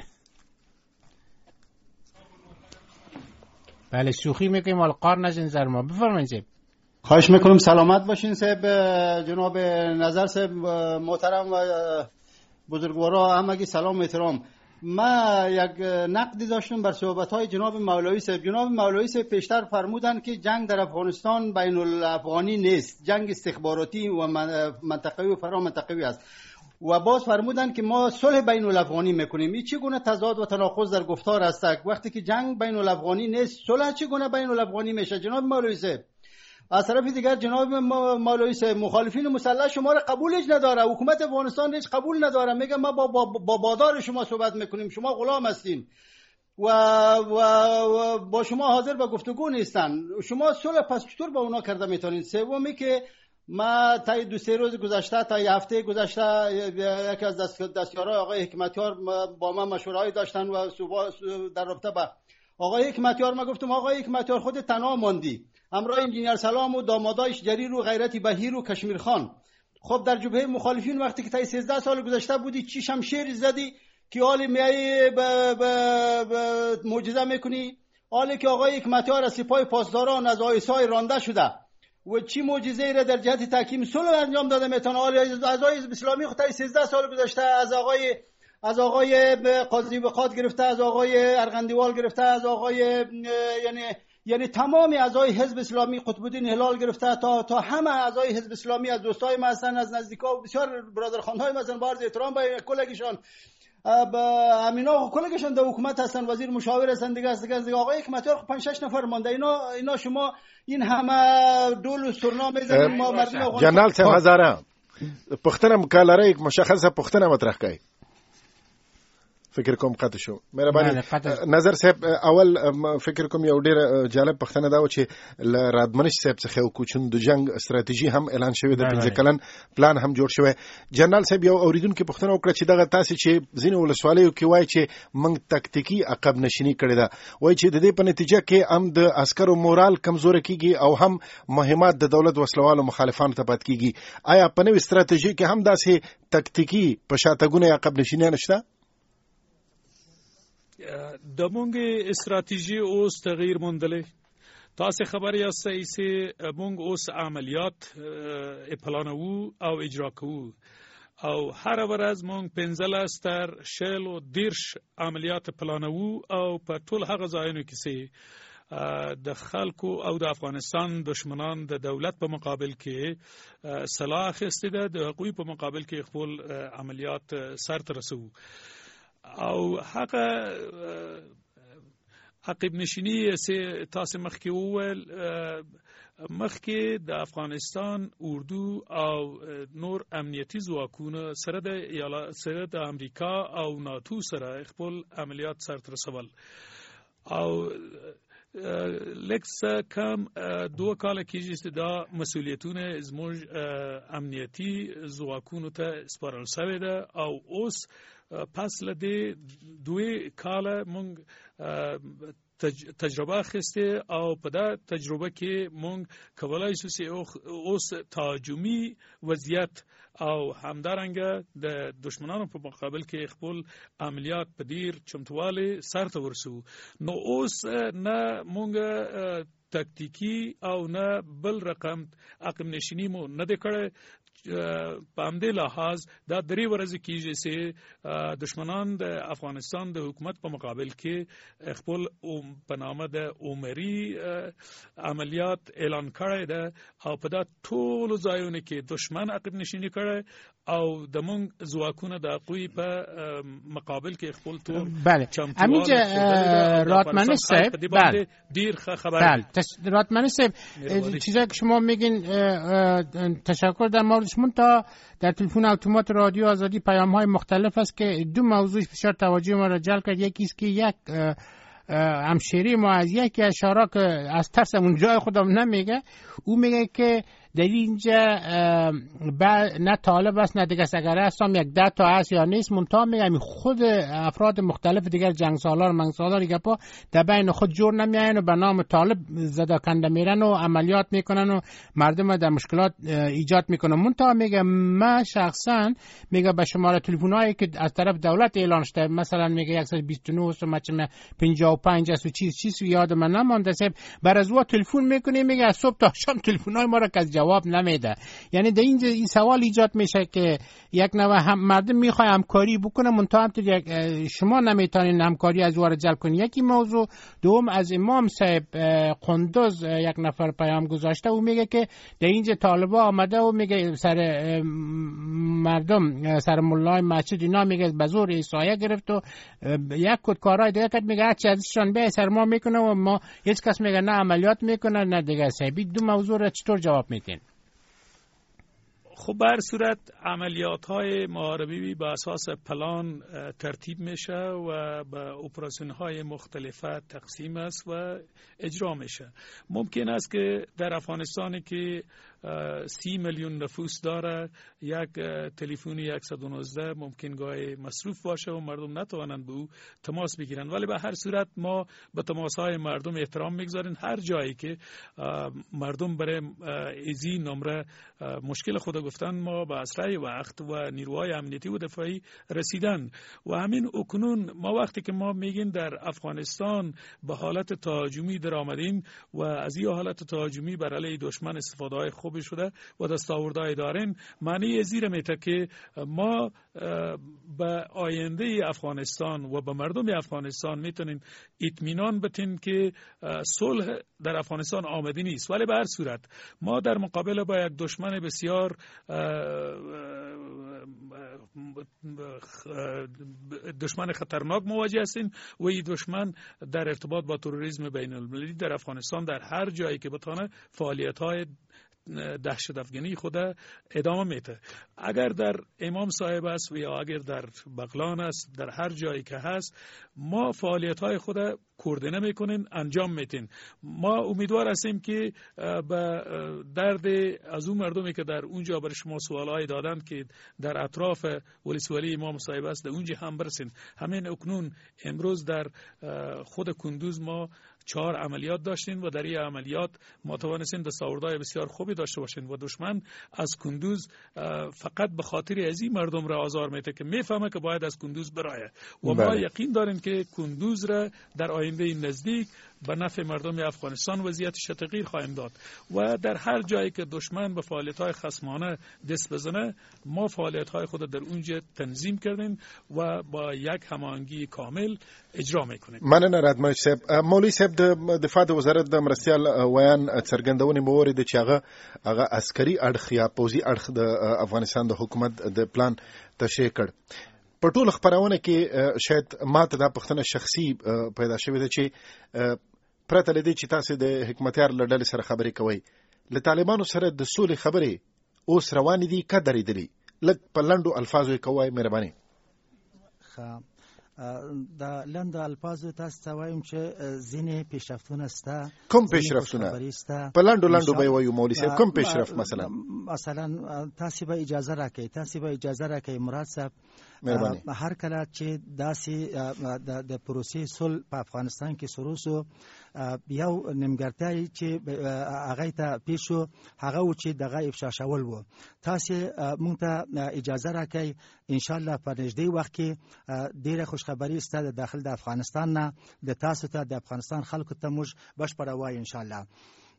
[SPEAKER 5] بله شوخی میکنیم ولی قار نشین سر ما. بفرمایید.
[SPEAKER 13] خواهش میکنم سلامت باشین صاحب. جناب نظر صاحب محترم و بزرگوارا همگی سلام و احترام. ما یک نقدی داشتم بر صحبت‌های جناب مولوی صاحب. جناب مولوی صاحب پیشتر فرمودند که جنگ در افغانستان بین الافغانی نیست، جنگ استخباراتی و منطقوی و فرامنطقوی است. و باز فرمودند که ما صلح بین الافغانی میکنیم. این چگونه تضاد و تناقض در گفتار است؟ وقتی که جنگ بین الافغانی نیست، صلح چگونه بین الافغانی میشه جناب مولوی صاحب؟ از طرف دیگر جناب مولوی صاحب مخالفین مسلح شما را قبولش نداره، حکومت افغانستان هیچ قبول نداره، میگه ما با بادار شما صحبت میکنیم، شما غلام هستین و با شما حاضر به گفتگو نیستن. شما صلح پس چطور با اونا کرده میتونین؟ سومی که ما تا 2-3 روز گذشته، تا یه هفته گذشته، یکی از دستیارای آقای حکمتیار با من مشوره‌ای داشتن و در رابطه با آقای حکمتیار ما گفتم آقای حکمتیار خود تنها ماندی، همراه انجینیر سلام و دامادایش جریر و غیرتی بهیر و کشمیر خان. خب در جبهه مخالفین وقتی که تا 13 سال گذشته بودی چی شمشیر زدی که حالی میای معجزه میکنی؟ حالی که آقای حکمتیار از سپاه پاسداران از آیسای رانده شده و چی معجزه‌ای را در جهت تحکیم صلح انجام داده میتونه؟ حالی اعضای حزب اسلامی خود تا 13 سال گذشته از آقای قاضی بقات گرفته، از آقای ارغندیوال گرفته، از آقای یعنی تمام اعضای حزب اسلامی، قطب الدین هلال گرفته تا همه اعضای حزب اسلامی، از دوستای ما هستن، از نزدیکا و بسیار برادرخوان‌های ما هستن، با عرض احترام به کلگیشان، امینا کلگیشان در حکومت هستن، وزیر مشاور هستن دیگه آقای حکمتیار 5-6 نفر مانده. اینا شما این همه دول و سرنا میزنید ما مردم افغانستان.
[SPEAKER 3] جنرال صاحب هزاره پختنه مکالره یک مشخصه پختنه مطرح کړئ. فکر کوم قطع شو مهرباني نظر صاحب. اول فکر کوم یو ډیر جالب پښتنه دا و چې رادمنش صاحب څخه یو کوچن د جنگ استراتیژي هم اعلان شوی د 15 کلن پلان هم جوړ شوی. جنرال صاحب یو اوریدونکو پښتنه وکړه چې دغه تاسو چې ځینې ولسوالیو کې وای چې موږ تکتیکی عقب نشینی کړی دا، وای چې د دې په نتیجه کې هم د عسکرو مورال کمزور کیږي او هم مهمات د دولت وسلوالو مخالفانو ته پات کیږي. آیا په نوې استراتیژي کې هم داسې تکتیکی په شاتګونه عقب نشینی نشته؟
[SPEAKER 8] د مونږ استراتیژي اوس تغییر موندلې. تاسو خبر یاستئ چې مونږ اوس عملیات پلانوو او اجرا کوو او هر ورځ مونږ 15 تر 10 عملیات پلانوو او په ټول هغه ځایونو کې چې د خلکو او د افغانستان دشمنان د دولت په مقابل کې سلاح اخیستې ده، د هغوی په مقابل کې خپل عملیات سرته رسوو. او هغه عقب نشینی تاسو مخکې وویل، مخکې د افغانستان اردو او نور امنیتي ځواکونه سره د امریکا او ناتو سره خپل عملیات سرته رسول، او لکه کم 2 کال کېږي چې دا مسؤلیتونه زموږ امنیتي ځواکونو ته سپارل شوې ده، او اوس پس له دې 2 کاله مونږ تجربه اخیسته او په دا تجربه کې مونږ کولای شو چې اوس تهاجمي وضعیت او همدارنګه د دشمنانو په مقابل کې خپل عملیات په ډیر چمتووالی سرته ورسو. نو اوس نه مونږ تکتیکی او نه بل رقم عقب نشینی مو نه د کړه. په همدې لحاظ دا 3 ورځې کېږي چې دشمنان د افغانستان د حکومت په مقابل کې خپل په نامه د عمري عملیات اعلان کړی ده، او په دا ټولو ځایونو کې دشمن عقب نشینی کړی او د مونږ ځواکونه د هغوی په مقابل کې خپل تور
[SPEAKER 5] چمتووالی راتمنی صاحب
[SPEAKER 8] دیر خبر
[SPEAKER 5] راتمنی صاحب چیزایی که شما میگین تشکر در موردش. من تا در تلفن اتومات رادیو آزادی پیام های مختلف است که 2 موضوع بسیار توجه ما را جلب کرد. یکی است که یک همشهری ما از یکی از شهرها که از ترس اون جای خودم نمیگه، او میگه که در اینجا نه طالب است نه دیگه سگره است، هم یک 10 تا هست یا نیست، منتها میگم خود افراد مختلف دیگر جنگ سالار منگ سالار دیگه پا در بین خود جور نمیاین و به نام طالب زده کنده میرن و عملیات میکنن و مردم در مشکلات ایجاد میکنن. منتها میگه من شخصا میگه به شماره تلفن‌هایی که از طرف دولت اعلان شده، مثلا میگه 129 و 55 است و چیز یاد من نمونده، بر از او تلفن میکنه، میگه از صبح تا شام تلفن‌های ما را که جواب نمیده. یعنی در اینجا این سوال ایجاد میشه که یک نوع مردم میخواد همکاری بکنه، منتها شما نمیتونین همکاری از او را جلب کنید. یکی موضوع دوم، از امام صاحب قندوز یک نفر پیام گذاشته، او میگه که در اینجا طالبا آمده و میگه سر مردم، سر ملای مسجد اینا میگه به زور ایسایه گرفت و یک کارهای دیگه کرد، میگه هرچی ازشان به سر ما میکنه و ما هیچ کس میگه نه عملیات میکنه نه دیگه. صاحبی 2 موضوع را چطور جواب میدین؟
[SPEAKER 8] خب به هر صورت عملیات‌های محاربی به اساس پلان ترتیب میشه و به اپراسیون‌های مختلفه تقسیم است و اجرا میشه. ممکن است که در افغانستانی که 30 میلیون نفوس داره، یک تلفن 119 ممکن گاهی مصروف باشه و مردم نتوانند به او تماس بگیرند، ولی به هر صورت ما به تماس‌های مردم احترام میگذاریم. هر جایی که مردم برای ایزی نمره مشکل خود گفتن، ما به اسرع وقت و نیروهای امنیتی و دفاعی رسیدن. و همین اکنون ما وقتی که ما میگیم در افغانستان به حالت تهاجمی در آمدیم و از این حالت تهاجمی بر علیه دشمن استفاده های خوبی شده و دستاوردهای داریم، معنی زیر میته که ما به آینده افغانستان و به مردم افغانستان میتونیم اطمینان بدیم که صلح در افغانستان آمده نیست. ولی به هر صورت ما در مقابل با یک دشمن بسیار دشمن خطرناک مواجه هستیم و این دشمن در ارتباط با تروریسم بین المللی در افغانستان در هر جایی که بتونه فعالیت‌های دهشت افغانی خود ادامه میده. اگر در امام صاحب است و یا اگر در بغلان است، در هر جایی که هست ما فعالیت‌های خود کوردینه میکنیم، انجام میدیم. ما امیدوار هستیم که به درد از اون مردمی که در اونجا برای شما سوالای دادند که در اطراف ولسوالی امام صاحب است، در اونجا هم برسیم. همین اکنون امروز در خود کندوز ما 4 عملیات داشتیم و در این عملیات ما توانستیم دستاوردهای بسیار خوبی داشته باشیم و دشمن از کندوز فقط به خاطر از این مردم را آزار میده که میفهمه که باید از کندوز برایه و ما یقین داریم که کندوز را در آینده نزدیک به نفع مردم افغانستان وضعیتش تغییر خواهیم داد و در هر جایی که دشمن به فعالیت‌های خصمانه دست بزنه ما فعالیت‌های خود در اونجا تنظیم کردیم و با یک هماهنگی کامل اجرا میکنیم.
[SPEAKER 3] ممنون رادمای صاحب. مولوی صاحب دفاع د وزارت د مرستیال ویان څرګندونې موري د چاغه هغه عسکري اړخ یا پوزي اړخ د افغانستان د حکومت د پلان تشریح کړ. په ټول خبرونه کې شاید ماته دا پښتنه شخصي پیدا شوې ده چې پرته لدی چې تاسو د حکمتیار لړل سره خبرې کوي له طالبانو سره د سولې خبرې اوس روان دي کدرې دي لکه په لندو الفاظو کوي مهرباني.
[SPEAKER 6] د لندو الفاظو تاسو ته وایم چې ځینې پیشرفتونه سته.
[SPEAKER 3] کوم پیشرفتونه په لندو به وایو مولوی صاحب؟ کوم پیشرفت مثلا
[SPEAKER 6] تاسو به اجازه راکړئ مراد صاحب هر کله چې داسې د پروسې صلح په افغانستان کې شروع شو یو نیمګړتیا چې هغه ته پیښ شو هغه و چې دغه افشا شول و. تاسو مونږ ته اجازه راکړئ ان شاء الله په نږدې وخت کې ډیره خوشخبری ست د داخل د افغانستان نه د تاسو ته د افغانستان خلکو ته موږ بشپړه وای ان شاء الله.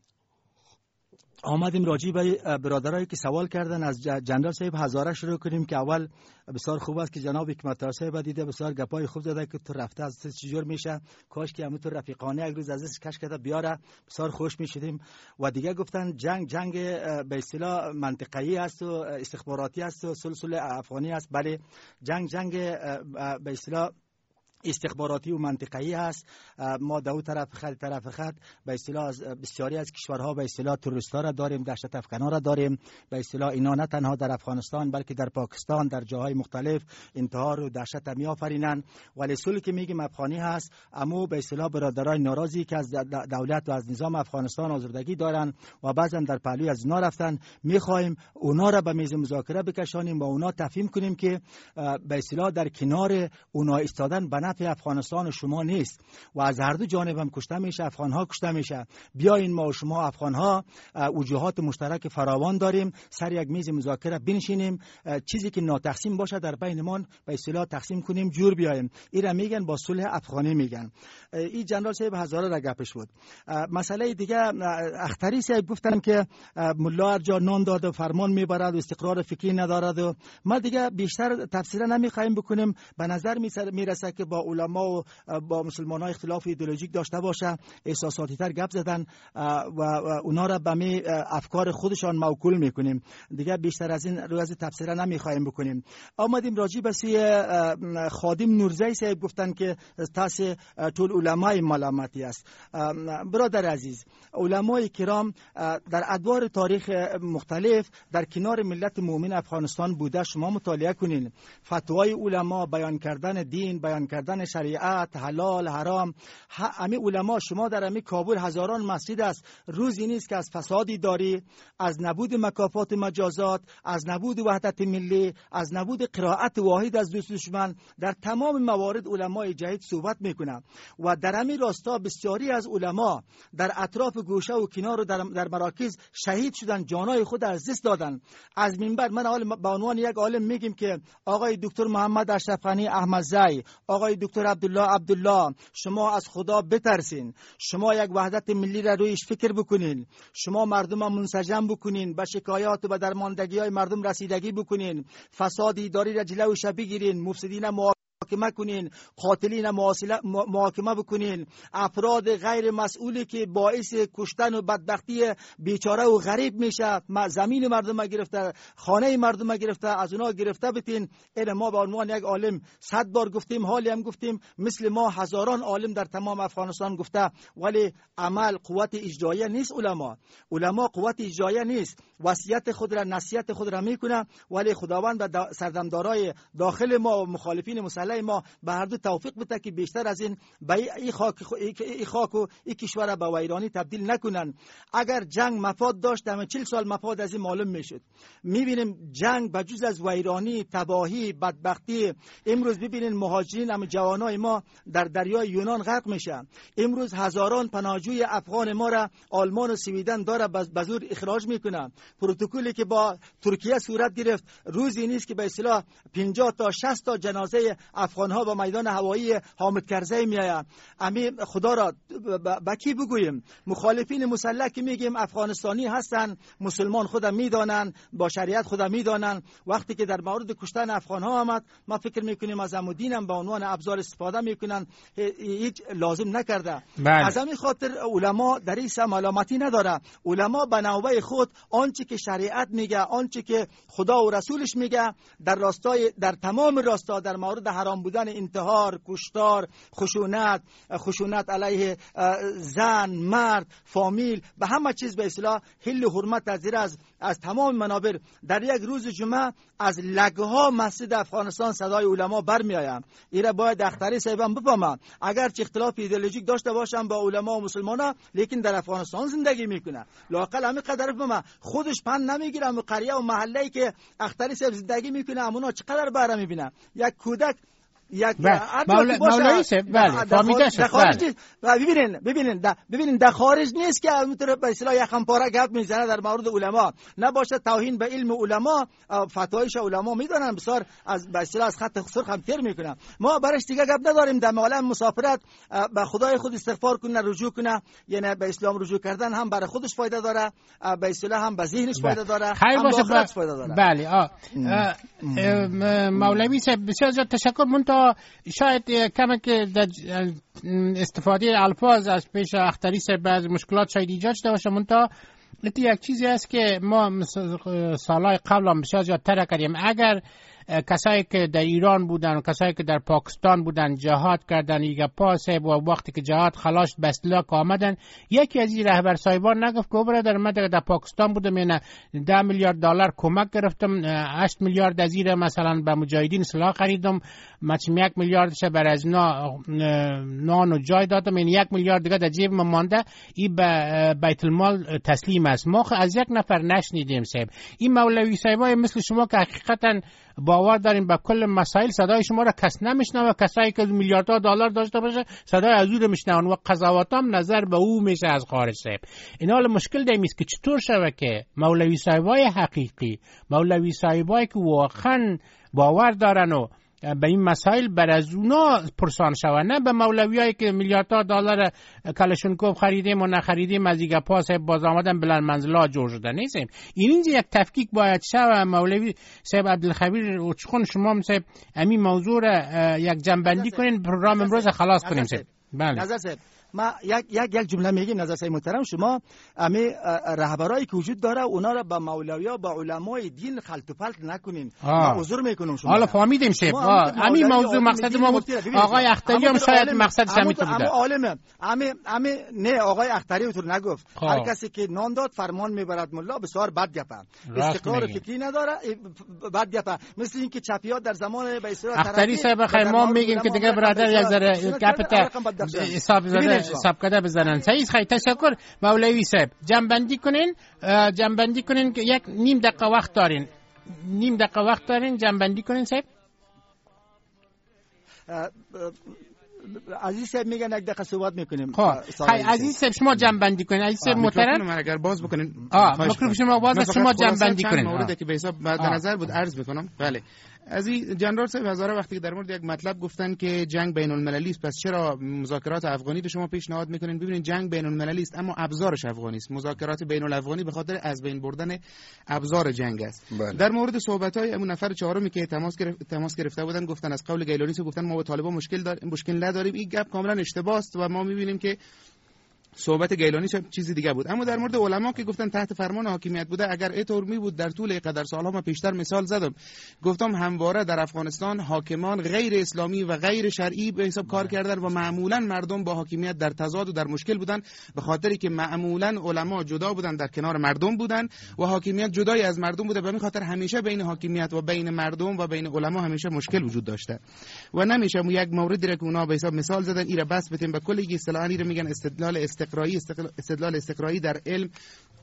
[SPEAKER 6] آمدیم راجع به برادرایی که سوال کردن از جنرال صاحب هزاره شروع کنیم که اول بسیار خوب است که جناب حکمتیار صاحب دیده بسیار گپای خوب زده که تو رفته از چجور میشه کاش که همون تو رفیقانه یک روز ازش کش کرده بیاره بسیار خوش میشدیم. و دیگه گفتن جنگ به اصطلاح منطقه‌ای است و استخباراتی است و سلسله افغانی است. بله جنگ به اصطلاح استخباراتی و منطقه‌ای است. ما دو طرف خط به اصطلاح بسیاری از کشورها به اصطلاح تروریست‌ها را داریم، دهشت افکن‌ها را داریم. به اصطلاح اینا نه تنها در افغانستان بلکه در پاکستان در جاهای مختلف انتحار و دهشت می‌آفرینند. ولی اصولی که میگیم افغانی هست اما به اصطلاح برادرای ناراضی که از دولت و از نظام افغانستان آزردگی دارند و بعضی در پهلوی از اونا رفتن، می‌خوایم اونا را به میز مذاکره بکشانیم و اونا تفهیم کنیم که به اصطلاح در کنار اونا ایستادن به نفع افغانستان شما نیست و از هر دو جانب هم کشته میشه، افغان‌ها کشته میشه. بیاین ما و شما افغان‌ها وجوهات مشترک فراوان داریم، سر یک میز مذاکره بنشینیم، چیزی که ناتقسیم باشه در بینمان به اصطلاح تقسیم کنیم، جور بیایم. اینا میگن با صلح افغانی میگن. این جنرال صاحب هزاره را گپش بود. مسئله دیگه اختری صاحب گفتن که ملا هر جا نان داد و فرمان میبرد و استقرار فکری ندارد و ما دیگه بیشتر تفسیر نمیخوایم بکنیم. به نظر میرسه که با علما و با مسلمان‌ها اختلاف ایدئولوژیک داشته باشه، احساساتی تر گپ زدن و اونا را به می افکار خودشان موکول میکنیم. دیگه بیشتر از این روی از تفسیر نمیخوایم بکنیم. آمدیم راجع به سوی خادم نورزی صاحب گفتن که تاسو ټول علمای ملامتی است. برادر عزیز، علمای کرام در ادوار تاریخ مختلف در کنار ملت مؤمن افغانستان بوده. شما مطالعه کنین فتوای علما، بیان کردن دین، بیان کردن شریعت، حلال حرام. همه علما، شما در همه کابل هزاران مسجد است، روزی نیست که از فسادی داری، از نبود مکافات مجازات، از نبود وحدت ملی، از نبود قرائت واحد از دوست دشمن. در تمام موارد علمای جدید صحبت میکنه و در همین راستا بسیاری از علما در اطراف گوشه و کنار و در مراکز شهید شدن، جانای خود از دست دادن. از منبر من به عنوان یک عالم میگیم که آقای دکتر محمد اشرف غنی احمدزی، آقای دکتر عبدالله، شما از خدا بترسین، شما یک وحدت ملی را رویش فکر بکنین، شما مردم منسجم بکنین، به شکایات و به درماندگی های مردم رسیدگی بکنین، فساد اداری را جلوش بگیرین، مفسدین محاکمه کنین، قاتلین محاکمه بکنین، افراد غیر مسئولی که باعث کشتن و بدبختی بیچاره و غریب میشه، زمین مردم گرفته، خانه مردم گرفته، از اونا گرفته بتین. این ما به عنوان یک عالم 100 بار گفتیم، حالی هم گفتیم، مثل ما هزاران عالم در تمام افغانستان گفته. ولی عمل قوت اجرایه نیست. علما قوت اجرایه نیست، وصیت خود را، نصیحت خود را میکنه، ولی خداوند به سردمدارای داخل ما و مخالفین مسلح ما به هر دو توفیق بده که بیشتر از این به این خاک و این کشور به ویرانی تبدیل نکنن. اگر جنگ مفاد داشت همه 40 سال مفاد از این معلوم میشد. میبینیم جنگ بجز از ویرانی، تباهی، بدبختی. امروز ببینین مهاجرین، هم جوانای ما در دریای یونان غرق میشه. امروز هزاران پناهجوی افغان ما را آلمان و سویدن داره به زور اخراج میکنه. پروتکلی که با ترکیه صورت گرفت، روزی نیست که به اصطلاح 50 تا 60 تا جنازه افغان ها به میدان هوایی حامد کرزی میآیند. امی خدا را بکی بگوییم مخالفین مسلح که میگیم افغانستانی هستند، مسلمان خود میدانند، با شریعت خود میدانند. وقتی که در مورد کشتن افغان ها آمد ما فکر میکنیم از عمودین هم به عنوان ابزار استفاده میکنن، هیچ لازم نکرده. از همین خاطر علما در این ملامتی نداره. علما به نوبه خود آنچه که شریعت میگه، آنچه که خدا و رسولش میگه در تمام راستا در مورد حرام بودن انتحار، کشتار، خشونت علیه زن، مرد، فامیل، به همه چیز به اصطلاح حل و حرمت از تمام منابر. در یک روز جمعه از لگها مسجد افغانستان صدای علما برمی آید. ایره باید اختری صاحبم بفهمه. اگر چه اختلاف ایدئولوژیک داشته باشم با علما و مسلمانا، لیکن در افغانستان زندگی میکنه. لااقل همین قدر بفهمه خودش پند نمیگیره و قریه و محله‌ای که اختری صاحب زندگی میکنه همونا چقدر بهره میبینه. یک کودک
[SPEAKER 5] مولوی صاحب فهمیده شد.
[SPEAKER 6] ببینین در خارج نیست که همونطور به اصطلاح یخم پاره گپ میزنه در مورد علما، نباشه توهین به علم علما. فتوایش علما میدونن بسیار از به اصطلاح از خط سرخ هم تر میکنن. ما برش دیگه گپ نداریم. در عالم مسافرت به خدای خود استغفار کنه، رجوع کنه، یعنی به اسلام رجوع کردن هم برای خودش فایده داره، به اصطلاح هم به ذهنش فایده داره، هم به آخرت فایده داره.
[SPEAKER 5] بله مولوی صاحب بسیار زیاد تشکر. شاید کمی که استفاده الفاظ از پیش اختری صاحب بعض مشکلات شاید ایجاد شده باشه، منتها یک چیزی است که ما سالهای قبل هم بسیار زیاد تر کردیم. اگر کسایی که در ایران بودن و کسایی که در پاکستان بودن جهاد کردن یک پاسه و وقتی که جهاد خلاص به اسلاک آمدن، یکی از این رهبر صاحبان نگفت که برادر من در پاکستان بودم، من 10 میلیارد دلار کمک گرفتم، 8 میلیارد از این مثلا به مجاهدین سلاح خریدم، 1 میلیاردش بر از نان و جای دادم، یعنی 1 میلیارد دیگه در جیب من مانده، این به بیت المال تسلیم است. ما از یک نفر نشنیدیم صاحب. این مولوی صاحبای مثل شما که حقیقتا باور داریم به کل مسائل، صدای شما را کس نمیشنوه. کسایی که میلیاردها دلار داشته باشه صدای از او را میشنون و قضاوت هم نظر به او میشه از خارج صاحب. این حال مشکل دیمیست که چطور شوه که مولوی صاحبای حقیقی، مولوی صاحبایی که واقعا باور دارن و به این مسائل بر از اونا پرسان شوه، نه به مولویایی که میلیاردها دلار کلاشینکوف خریدیم و نخریدیم از دیگه پاس باز آمدن بلند منزلا جور شده نیستیم. اینجا یک تفکیک باید شوه. مولوی صاحب عبدالخبیر و چخون شما هم صاحب همین موضوع را یک جنبندی کنین، پروگرام امروز خلاص کنیم صاحب.
[SPEAKER 6] بله نظر صاحب ما یک جمله میگیم. نظر صاحب محترم، شما امی رهبرایی که وجود داره اونا را با مولویا با علمای دین خلط و پلت نکنین. ما عذر میکنم شما.
[SPEAKER 5] حالا فهمیدیم شیخ. همین موضوع مقصد ما بود. آقای اختری هم شاید مقصدش همین تو بوده.
[SPEAKER 6] عالم نه آقای اختری اونطور نگفت. هر کسی که نان داد فرمان میبرد ملا، بسیار بد گپه. استقرار فکری نداره، بد گپه. مثل اینکه چپیات در زمان به اصطلاح
[SPEAKER 5] اختری صاحب خیر ما میگیم که دیگه برادر یک ذره گپ حساب حساب کرده بزنن. خیلی تشکر مولوی صاحب. جنبندی کنین که یک نیم دقیقه وقت دارین. جنبندی کنین صاحب.
[SPEAKER 6] عزیز صاحب میگن یک دقیقه صحبت میکنیم.
[SPEAKER 5] عزیز صاحب شما جنبندی کنین. عزیز صاحب محترم
[SPEAKER 4] اگر باز بکنین
[SPEAKER 5] میکروفون شما باز، شما جنبندی کنین.
[SPEAKER 4] موردی که به حساب بعد نظر بود عرض میکنم. بله از این جنرال صاحب هزاره وقتی در مورد یک مطلب گفتن که جنگ بین المللی است، پس چرا مذاکرات افغانی رو شما پیشنهاد میکنین؟ ببینید جنگ بین المللی است اما ابزارش افغانی است. مذاکرات بین الافغانی به خاطر از بین بردن ابزار جنگ است. در مورد صحبت‌های اون نفر چهارمی که تماس گرفته بودن گفتن از قول گیلانی گفتن ما با طالبان مشکل نداریم، این گپ کاملا اشتباه است و ما میبینیم که صحبت گیلانی چیزی دیگه بود. اما در مورد علما که گفتن تحت فرمان حاکمیت بوده، اگر اینطور می بود در طول قدر سالها ما پیشتر مثال زدم، گفتم همواره در افغانستان حاکمان غیر اسلامی و غیر شرعی به حساب کار کردن و معمولا مردم با حاکمیت در تضاد و در مشکل بودن، به خاطری که معمولا علما جدا بودن، در کنار مردم بودن و حاکمیت جدای از مردم بوده. به همین خاطر همیشه بین حاکمیت و بین مردم و بین علما همیشه مشکل وجود داشته و نمیشه یک موردی را که اونا به حساب مثال زدن ایرا بس بتیم به کلی اصطلاحاً میگن استدلال استقرایی در علم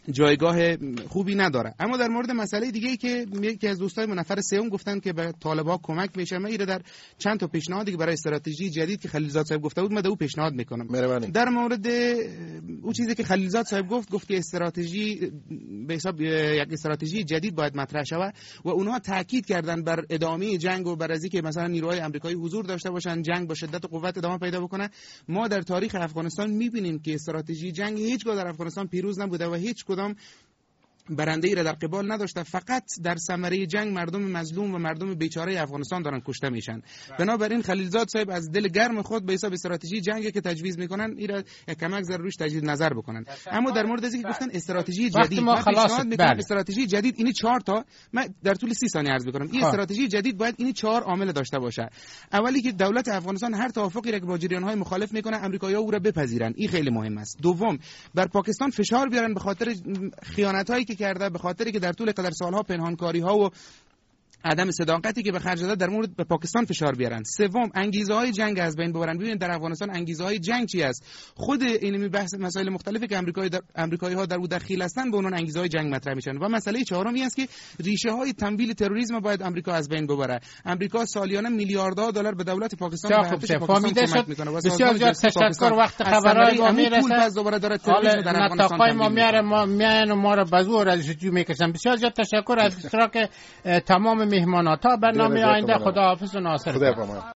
[SPEAKER 4] جایگاه خوبی نداره. اما در مورد مسئله دیگه‌ای که یکی از دوستای من نفر سوم گفتن که به طالبان کمک میشه، من ایره در چند تا پیشنهادی که برای استراتژی جدید که خلیلزاد صاحب گفته بود من او پیشنهاد میکنم. در مورد اون چیزی که خلیلزاد صاحب گفت که استراتژی به حساب یک استراتژی جدید باید مطرح شود و اونها تاکید کردن بر ادامه جنگ و بر از اینکه مثلا نیروهای آمریکایی حضور داشته باشن، جنگ با شدت و قوت ادامه پیدا بکنه. ما در تاریخ افغانستان میبینیم که استراتژی جنگ هیچگاه در افغانستان پیروز نبوده و هیچ کدام برنده ای را در قبال نداشته. فقط در ثمره جنگ مردم مظلوم و مردم بیچاره افغانستان دارن کشته میشن. بنابراین خلیلزاد صاحب از دل گرم خود به حساب استراتژی جنگی که تجویز میکنن این را کمک ضروریش تجدید نظر بکنن. اما در مورد اینکه گفتن استراتژی جدید، ما پیشنهاد میکنم استراتژی جدید این 4 تا من در طول 30 ثانیه عرض میکنم. این استراتژی جدید باید این 4 عامل داشته باشه. اولی که دولت افغانستان هر توافقی را که با جریان‌های مخالف میکنه آمریکایی‌ها او را بپذیرن، این خیلی مهم است. دوم، بر پاکستان فشار بیارن به خاطر خیانت‌هایی که کرده، به خاطری که در طول قدر سالها پنهانکاری‌ها و عدم صداقتی که به خرج داده در مورد به پاکستان فشار بیارن. سوم، انگیزه‌های جنگ از بین ببرن. ببینید در افغانستان انگیزه‌های جنگ چی است؟ خود این بحث مسائل مختلفی که آمریکایی‌ها در او دخیل هستند به اونها انگیزه‌های جنگ مطرح میشن. و مسئله چهارمی است که ریشه‌های تمویل تروریسم باید آمریکا از بین ببره. آمریکا سالیانه میلیاردها دلار به دولت پاکستان و ارتش پاکستان کمک میکنه.
[SPEAKER 5] بسیار زیاد تشکر. وقت خبرهای ما میرسه. دوباره داره تروریسم در افغانستان ما رو بازور از جو میکشن. بسیار زیاد تشکر از اشتراک تمام مهمانان. تا برنامه آینده خداحافظ و ناصر.